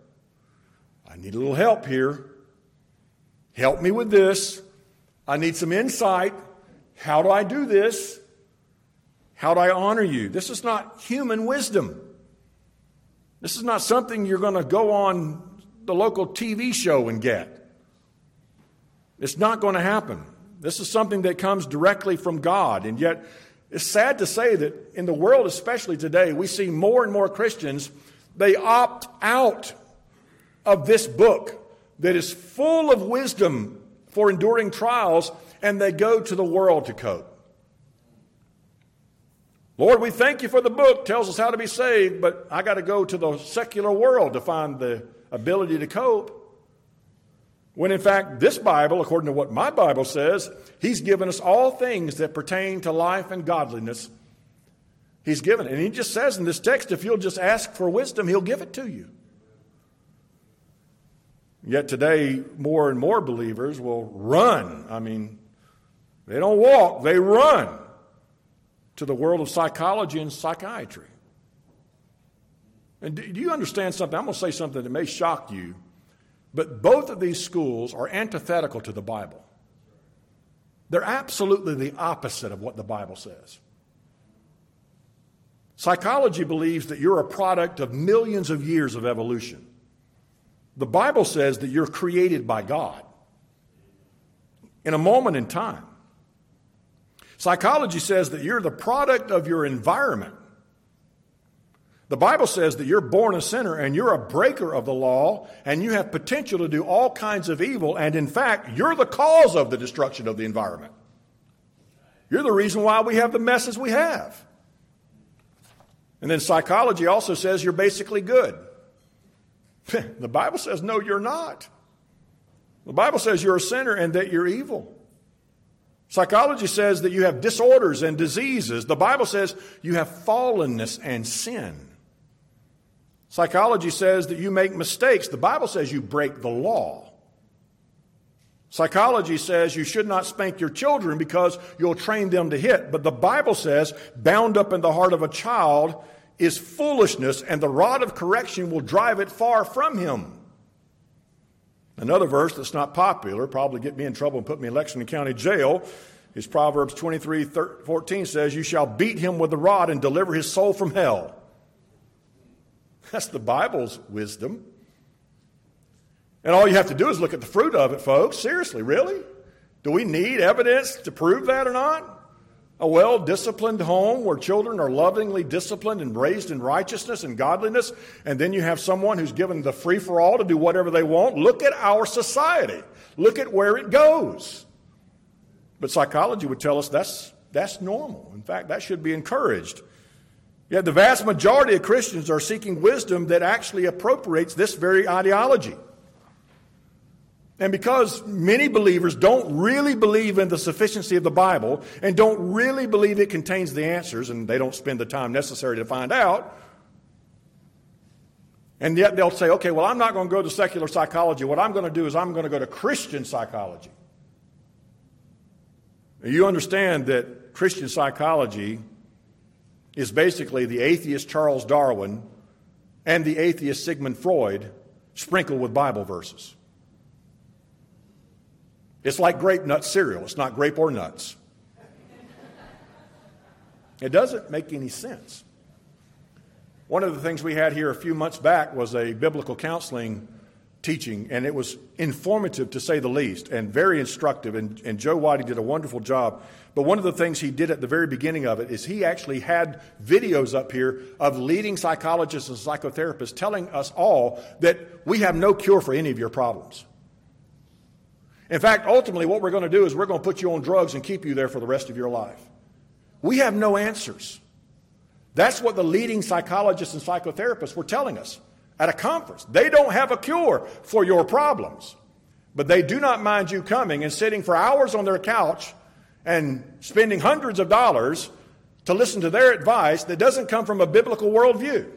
I need a little help here. Help me with this. I need some insight. How do I do this? How do I honor you? This is not human wisdom. This is not something you're going to go on the local T V show and get. It's not going to happen. This is something that comes directly from God. And yet, it's sad to say that in the world, especially today, we see more and more Christians, they opt out of this book that is full of wisdom for enduring trials, and they go to the world to cope. Lord, we thank you for the book, tells us how to be saved, but I got to go to the secular world to find the ability to cope. When in fact, this Bible, according to what my Bible says, He's given us all things that pertain to life and godliness. He's given it. And He just says in this text, if you'll just ask for wisdom, He'll give it to you. Yet today, more and more believers will run. I mean, they don't walk, they run to the world of psychology and psychiatry. And do you understand something? I'm going to say something that may shock you, but both of these schools are antithetical to the Bible. They're absolutely the opposite of what the Bible says. Psychology believes that you're a product of millions of years of evolution. The Bible says that you're created by God in a moment in time. Psychology says that you're the product of your environment. The Bible says that you're born a sinner and you're a breaker of the law and you have potential to do all kinds of evil, and in fact, you're the cause of the destruction of the environment. You're the reason why we have the messes we have. And then psychology also says you're basically good. The Bible says, no, you're not. The Bible says you're a sinner and that you're evil. Psychology says that you have disorders and diseases. The Bible says you have fallenness and sin. Psychology says that you make mistakes. The Bible says you break the law. Psychology says you should not spank your children because you'll train them to hit. But the Bible says bound up in the heart of a child is foolishness, and the rod of correction will drive it far from him. Another verse that's not popular, probably get me in trouble and put me in Lexington County Jail, is Proverbs twenty-three fourteen says, you shall beat him with the rod and deliver his soul from hell. That's the Bible's wisdom. And all you have to do is look at the fruit of it, folks. Seriously, really? Do we need evidence to prove that or not? A well-disciplined home where children are lovingly disciplined and raised in righteousness and godliness, and then you have someone who's given the free-for-all to do whatever they want. Look at our society. Look at where it goes. But psychology would tell us that's, that's normal. In fact, that should be encouraged. Yet the vast majority of Christians are seeking wisdom that actually appropriates this very ideology. And because many believers don't really believe in the sufficiency of the Bible and don't really believe it contains the answers, and they don't spend the time necessary to find out, and yet they'll say, okay, well, I'm not going to go to secular psychology. What I'm going to do is I'm going to go to Christian psychology. Now, you understand that Christian psychology is basically the atheist Charles Darwin and the atheist Sigmund Freud sprinkled with Bible verses. It's like grape nut cereal. It's not grape or nuts. It doesn't make any sense. One of the things we had here a few months back was a biblical counseling teaching, and it was informative to say the least and very instructive, and, and Joe Whitey did a wonderful job. But one of the things he did at the very beginning of it is he actually had videos up here of leading psychologists and psychotherapists telling us all that we have no cure for any of your problems. In fact, ultimately what we're going to do is we're going to put you on drugs and keep you there for the rest of your life. We have no answers. That's what the leading psychologists and psychotherapists were telling us at a conference. They don't have a cure for your problems, but they do not mind you coming and sitting for hours on their couch and spending hundreds of dollars to listen to their advice that doesn't come from a biblical worldview.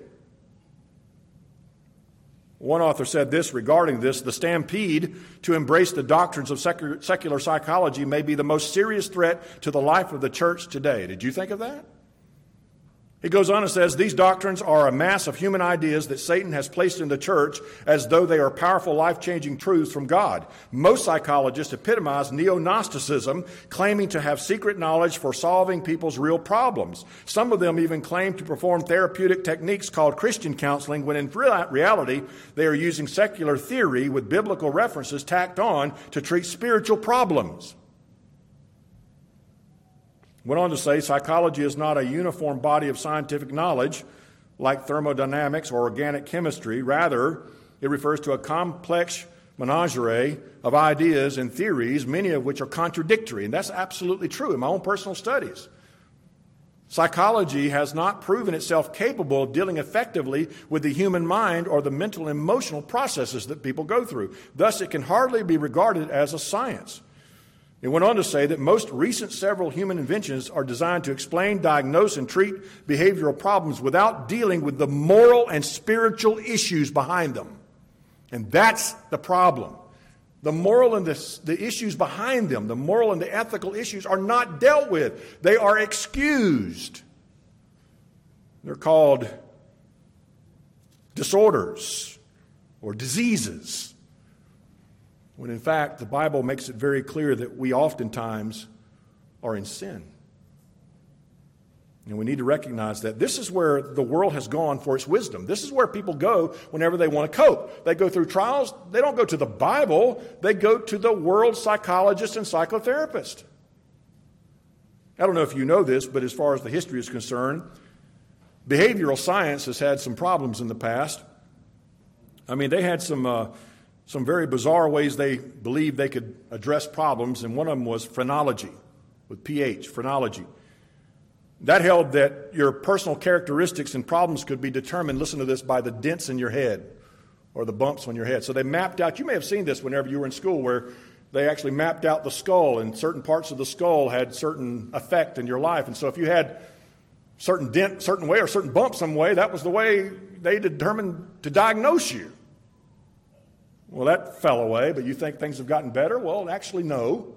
One author said this regarding this: the stampede to embrace the doctrines of secular, secular psychology may be the most serious threat to the life of the church today. Did you think of that? He goes on and says, these doctrines are a mass of human ideas that Satan has placed in the church as though they are powerful, life-changing truths from God. Most psychologists epitomize neo-Gnosticism, claiming to have secret knowledge for solving people's real problems. Some of them even claim to perform therapeutic techniques called Christian counseling, when in reality they are using secular theory with biblical references tacked on to treat spiritual problems. Went on to say, psychology is not a uniform body of scientific knowledge like thermodynamics or organic chemistry. Rather, it refers to a complex menagerie of ideas and theories, many of which are contradictory. And that's absolutely true in my own personal studies. Psychology has not proven itself capable of dealing effectively with the human mind or the mental and emotional processes that people go through. Thus, it can hardly be regarded as a science. It went on to say that most recent several human inventions are designed to explain, diagnose, and treat behavioral problems without dealing with the moral and spiritual issues behind them. And that's the problem. The moral and the, the issues behind them, the moral and the ethical issues, are not dealt with. They are excused. They're called disorders or diseases. When in fact, the Bible makes it very clear that we oftentimes are in sin. And we need to recognize that this is where the world has gone for its wisdom. This is where people go whenever they want to cope. They go through trials. They don't go to the Bible. They go to the world psychologist and psychotherapist. I don't know if you know this, but as far as the history is concerned, behavioral science has had some problems in the past. I mean, they had some... Uh, Some very bizarre ways they believed they could address problems, and one of them was phrenology, with P H, phrenology. That held that your personal characteristics and problems could be determined, listen to this, by the dents in your head or the bumps on your head. So they mapped out, you may have seen this whenever you were in school, where they actually mapped out the skull, and certain parts of the skull had certain effect in your life. And so if you had certain dent certain way or certain bump some way, that was the way they determined to diagnose you. Well, that fell away, but you think things have gotten better? Well, actually, no.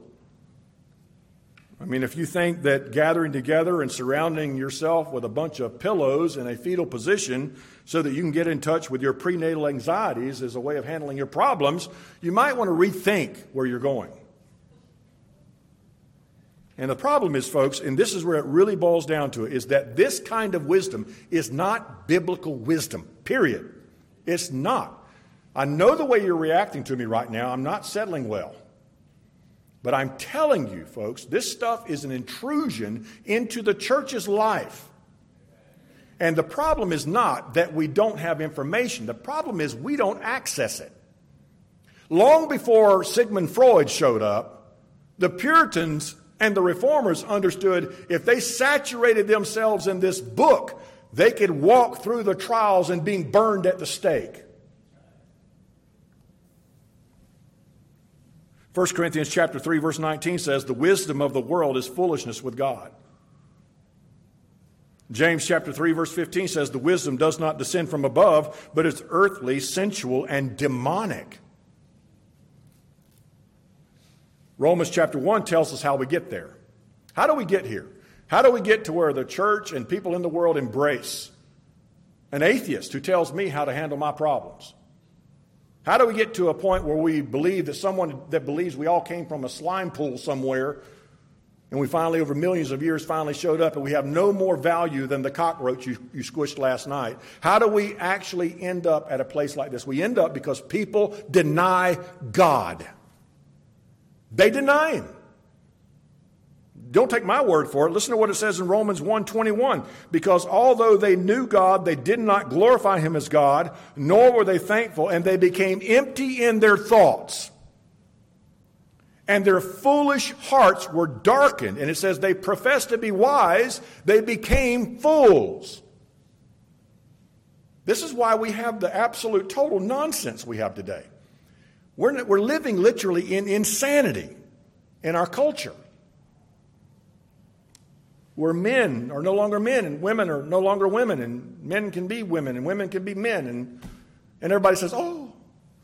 I mean, if you think that gathering together and surrounding yourself with a bunch of pillows in a fetal position so that you can get in touch with your prenatal anxieties is a way of handling your problems, you might want to rethink where you're going. And the problem is, folks, and this is where it really boils down to it, is that this kind of wisdom is not biblical wisdom, period. It's not. I know the way you're reacting to me right now. I'm not settling well. But I'm telling you, folks, this stuff is an intrusion into the church's life. And the problem is not that we don't have information. The problem is we don't access it. Long before Sigmund Freud showed up, the Puritans and the Reformers understood if they saturated themselves in this book, they could walk through the trials and being burned at the stake. First Corinthians chapter three, verse nineteen says, the wisdom of the world is foolishness with God. James chapter three, verse fifteen says, the wisdom does not descend from above, but is earthly, sensual, and demonic. Romans chapter one tells us how we get there. How do we get here? How do we get to where the church and people in the world embrace an atheist who tells me how to handle my problems? How do we get to a point where we believe that someone that believes we all came from a slime pool somewhere, and we finally, over millions of years, finally showed up, and we have no more value than the cockroach you, you squished last night? How do we actually end up at a place like this? We end up because people deny God. They deny Him. Don't take my word for it. Listen to what it says in Romans one twenty-one. Because although they knew God, they did not glorify Him as God, nor were they thankful, and they became empty in their thoughts. And their foolish hearts were darkened. And it says they professed to be wise, they became fools. This is why we have the absolute total nonsense we have today. We're, we're living literally in insanity in our culture, where men are no longer men and women are no longer women, and men can be women and women can be men, and, and everybody says, oh,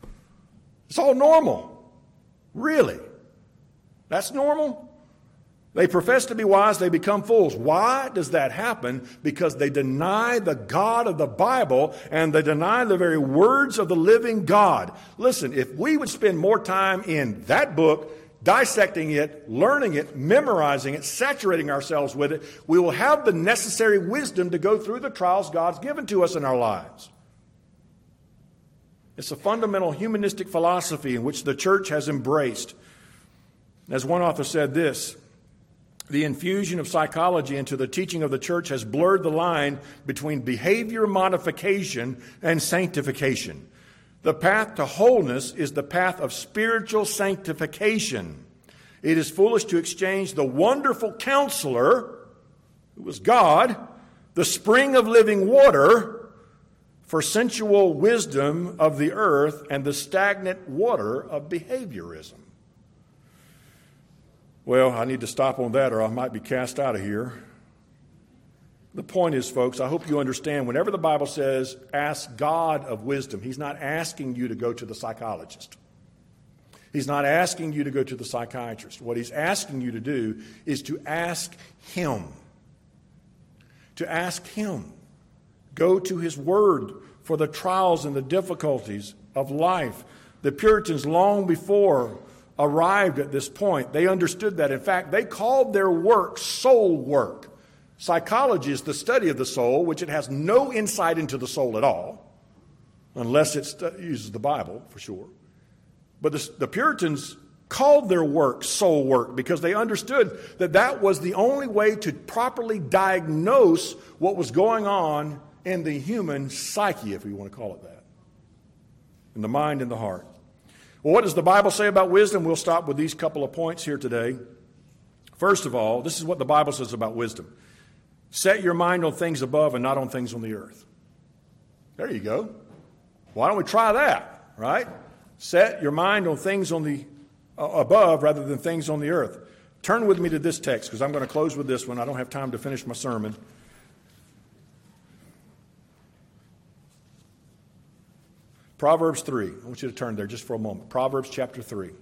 it's all normal. Really? That's normal? They profess to be wise, they become fools. Why does that happen? Because they deny the God of the Bible and they deny the very words of the living God. Listen, if we would spend more time in that book, dissecting it, learning it, memorizing it, saturating ourselves with it, we will have the necessary wisdom to go through the trials God's given to us in our lives. It's a fundamental humanistic philosophy in which the church has embraced. As one author said this, the infusion of psychology into the teaching of the church has blurred the line between behavior modification and sanctification. The path to wholeness is the path of spiritual sanctification. It is foolish to exchange the wonderful counselor, who was God, the spring of living water, for sensual wisdom of the earth and the stagnant water of behaviorism. Well, I need to stop on that or I might be cast out of here. The point is, folks, I hope you understand, whenever the Bible says, ask God of wisdom, He's not asking you to go to the psychologist. He's not asking you to go to the psychiatrist. What He's asking you to do is to ask Him. To ask Him. Go to His Word for the trials and the difficulties of life. The Puritans, long before arrived at this point, they understood that. In fact, they called their work soul work. Psychology is the study of the soul, which it has no insight into the soul at all, unless it stu- uses the Bible, for sure. But the, the Puritans called their work soul work because they understood that that was the only way to properly diagnose what was going on in the human psyche, if we want to call it that, in the mind and the heart. Well, what does the Bible say about wisdom? We'll stop with these couple of points here today. First of all, this is what the Bible says about wisdom. Set your mind on things above and not on things on the earth. There you go. Why don't we try that, right? Set your mind on things on the uh, above rather than things on the earth. Turn with me to this text because I'm going to close with this one. I don't have time to finish my sermon. Proverbs three. I want you to turn there just for a moment. Proverbs chapter three.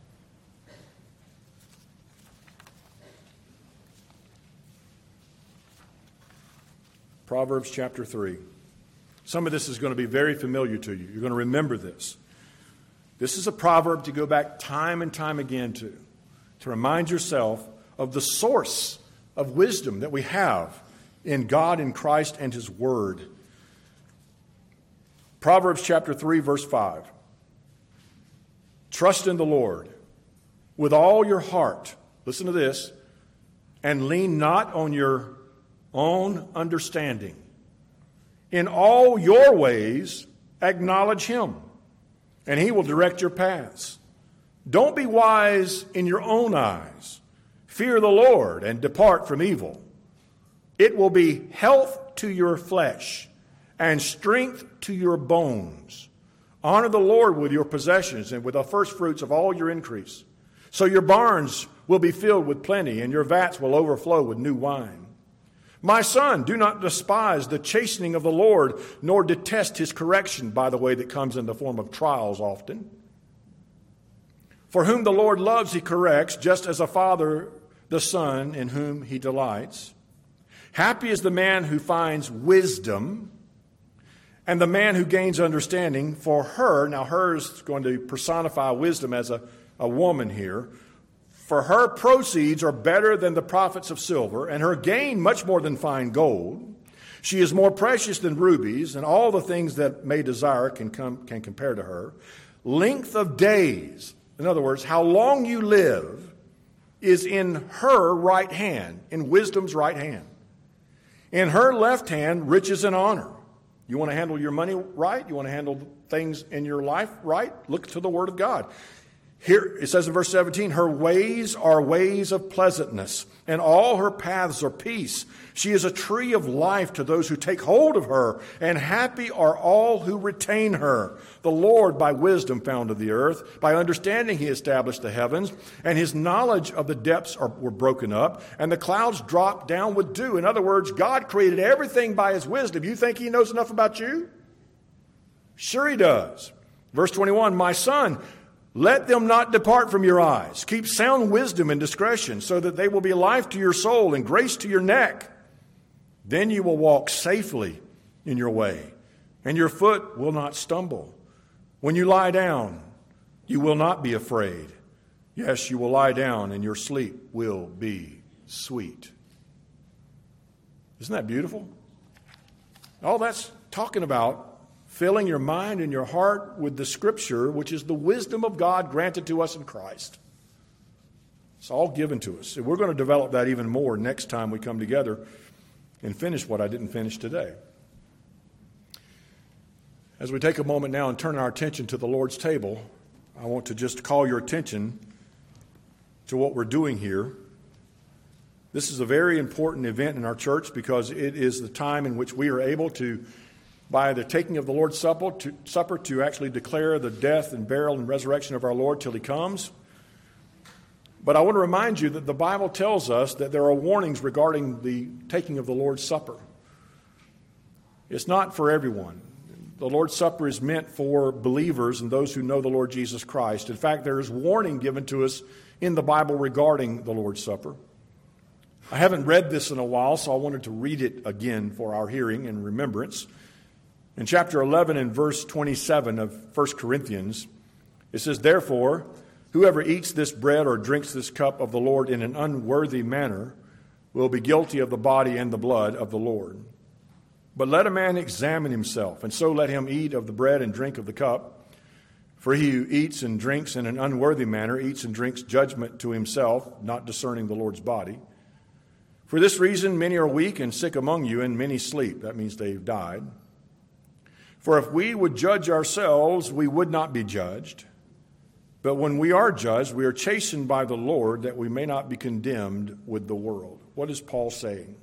Proverbs chapter three. Some of this is going to be very familiar to you. You're going to remember this. This is a proverb to go back time and time again to, to remind yourself of the source of wisdom that we have in God, in Christ, and His Word. Proverbs chapter three, verse five. Trust in the Lord with all your heart. Listen to this. And lean not on your own understanding. In all your ways, acknowledge Him, and He will direct your paths. Don't be wise in your own eyes. Fear the Lord and depart from evil. It will be health to your flesh and strength to your bones. Honor the Lord with your possessions and with the first fruits of all your increase. So your barns will be filled with plenty, and your vats will overflow with new wine. My son, do not despise the chastening of the Lord, nor detest His correction, by the way, that comes in the form of trials often. For whom the Lord loves, He corrects, just as a father the son in whom He delights. Happy is the man who finds wisdom, and the man who gains understanding. For her, now her is going to personify wisdom as a, a woman here. For her proceeds are better than the profits of silver, and her gain much more than fine gold. She is more precious than rubies, and all the things that may desire can come can compare to her. Length of days, in other words, how long you live, is in her right hand, in wisdom's right hand. In her left hand, riches and honor. You want to handle your money right? You want to handle things in your life right? Look to the Word of God. Here it says in verse seventeen, her ways are ways of pleasantness, and all her paths are peace. She is a tree of life to those who take hold of her, and happy are all who retain her. The Lord by wisdom founded the earth. By understanding He established the heavens, and His knowledge of the depths are, were broken up, and the clouds dropped down with dew. In other words, God created everything by His wisdom. You think He knows enough about you? Sure He does. Verse twenty-one, my son, Let them not depart from your eyes. Keep sound wisdom and discretion, so that they will be life to your soul and grace to your neck. Then you will walk safely in your way, and your foot will not stumble. When you lie down, you will not be afraid. Yes, you will lie down, and your sleep will be sweet. Isn't that beautiful? All that's talking about filling your mind and your heart with the Scripture, which is the wisdom of God granted to us in Christ. It's all given to us. And we're going to develop that even more next time we come together and finish what I didn't finish today. As we take a moment now and turn our attention to the Lord's table, I want to just call your attention to what we're doing here. This is a very important event in our church because it is the time in which we are able to, by the taking of the Lord's Supper, to, supper, to actually declare the death and burial and resurrection of our Lord till He comes. But I want to remind you that the Bible tells us that there are warnings regarding the taking of the Lord's Supper. It's not for everyone. The Lord's Supper is meant for believers and those who know the Lord Jesus Christ. In fact, there is warning given to us in the Bible regarding the Lord's Supper. I haven't read this in a while, so I wanted to read it again for our hearing and remembrance. In chapter eleven and verse twenty-seven of First Corinthians, it says, "Therefore, whoever eats this bread or drinks this cup of the Lord in an unworthy manner will be guilty of the body and the blood of the Lord. But let a man examine himself, and so let him eat of the bread and drink of the cup. For he who eats and drinks in an unworthy manner eats and drinks judgment to himself, not discerning the Lord's body. For this reason many are weak and sick among you, and many sleep." That means they've died. "For if we would judge ourselves, we would not be judged. But when we are judged, we are chastened by the Lord, that we may not be condemned with the world." What is Paul saying?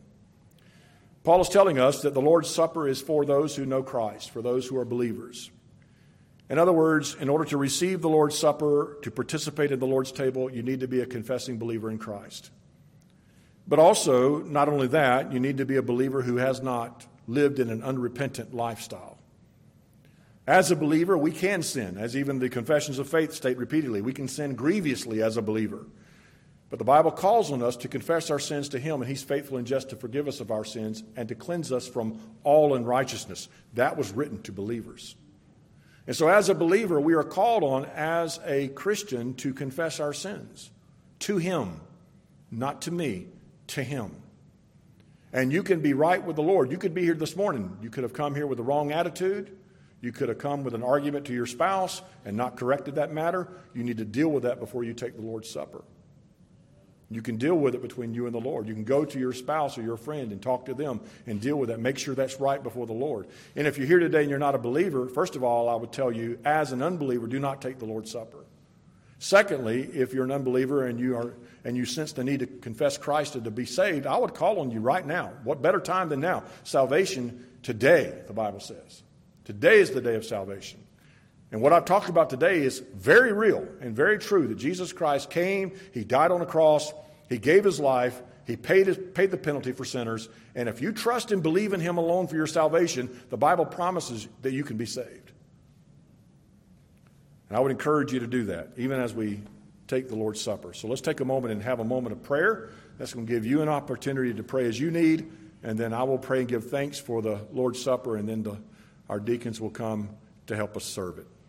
Paul is telling us that the Lord's Supper is for those who know Christ, for those who are believers. In other words, in order to receive the Lord's Supper, to participate in the Lord's table, you need to be a confessing believer in Christ. But also, not only that, you need to be a believer who has not lived in an unrepentant lifestyle. As a believer, we can sin, as even the confessions of faith state repeatedly. We can sin grievously as a believer. But the Bible calls on us to confess our sins to Him, and He's faithful and just to forgive us of our sins and to cleanse us from all unrighteousness. That was written to believers. And so as a believer, we are called on as a Christian to confess our sins to Him, not to me, to Him. And you can be right with the Lord. You could be here this morning. You could have come here with the wrong attitude. You could have come with an argument to your spouse and not corrected that matter. You need to deal with that before you take the Lord's Supper. You can deal with it between you and the Lord. You can go to your spouse or your friend and talk to them and deal with that. Make sure that's right before the Lord. And if you're here today and you're not a believer, first of all, I would tell you, as an unbeliever, do not take the Lord's Supper. Secondly, if you're an unbeliever and you are and you sense the need to confess Christ and to be saved, I would call on you right now. What better time than now? Salvation today, the Bible says. Today is the day of salvation. And what I've talked about today is very real and very true, that Jesus Christ came, He died on the cross, He gave His life, He paid, his, paid the penalty for sinners, and if you trust and believe in Him alone for your salvation, the Bible promises that you can be saved. And I would encourage you to do that, even as we take the Lord's Supper. So let's take a moment and have a moment of prayer. That's going to give you an opportunity to pray as you need, and then I will pray and give thanks for the Lord's Supper, and then the, our deacons will come to help us serve it.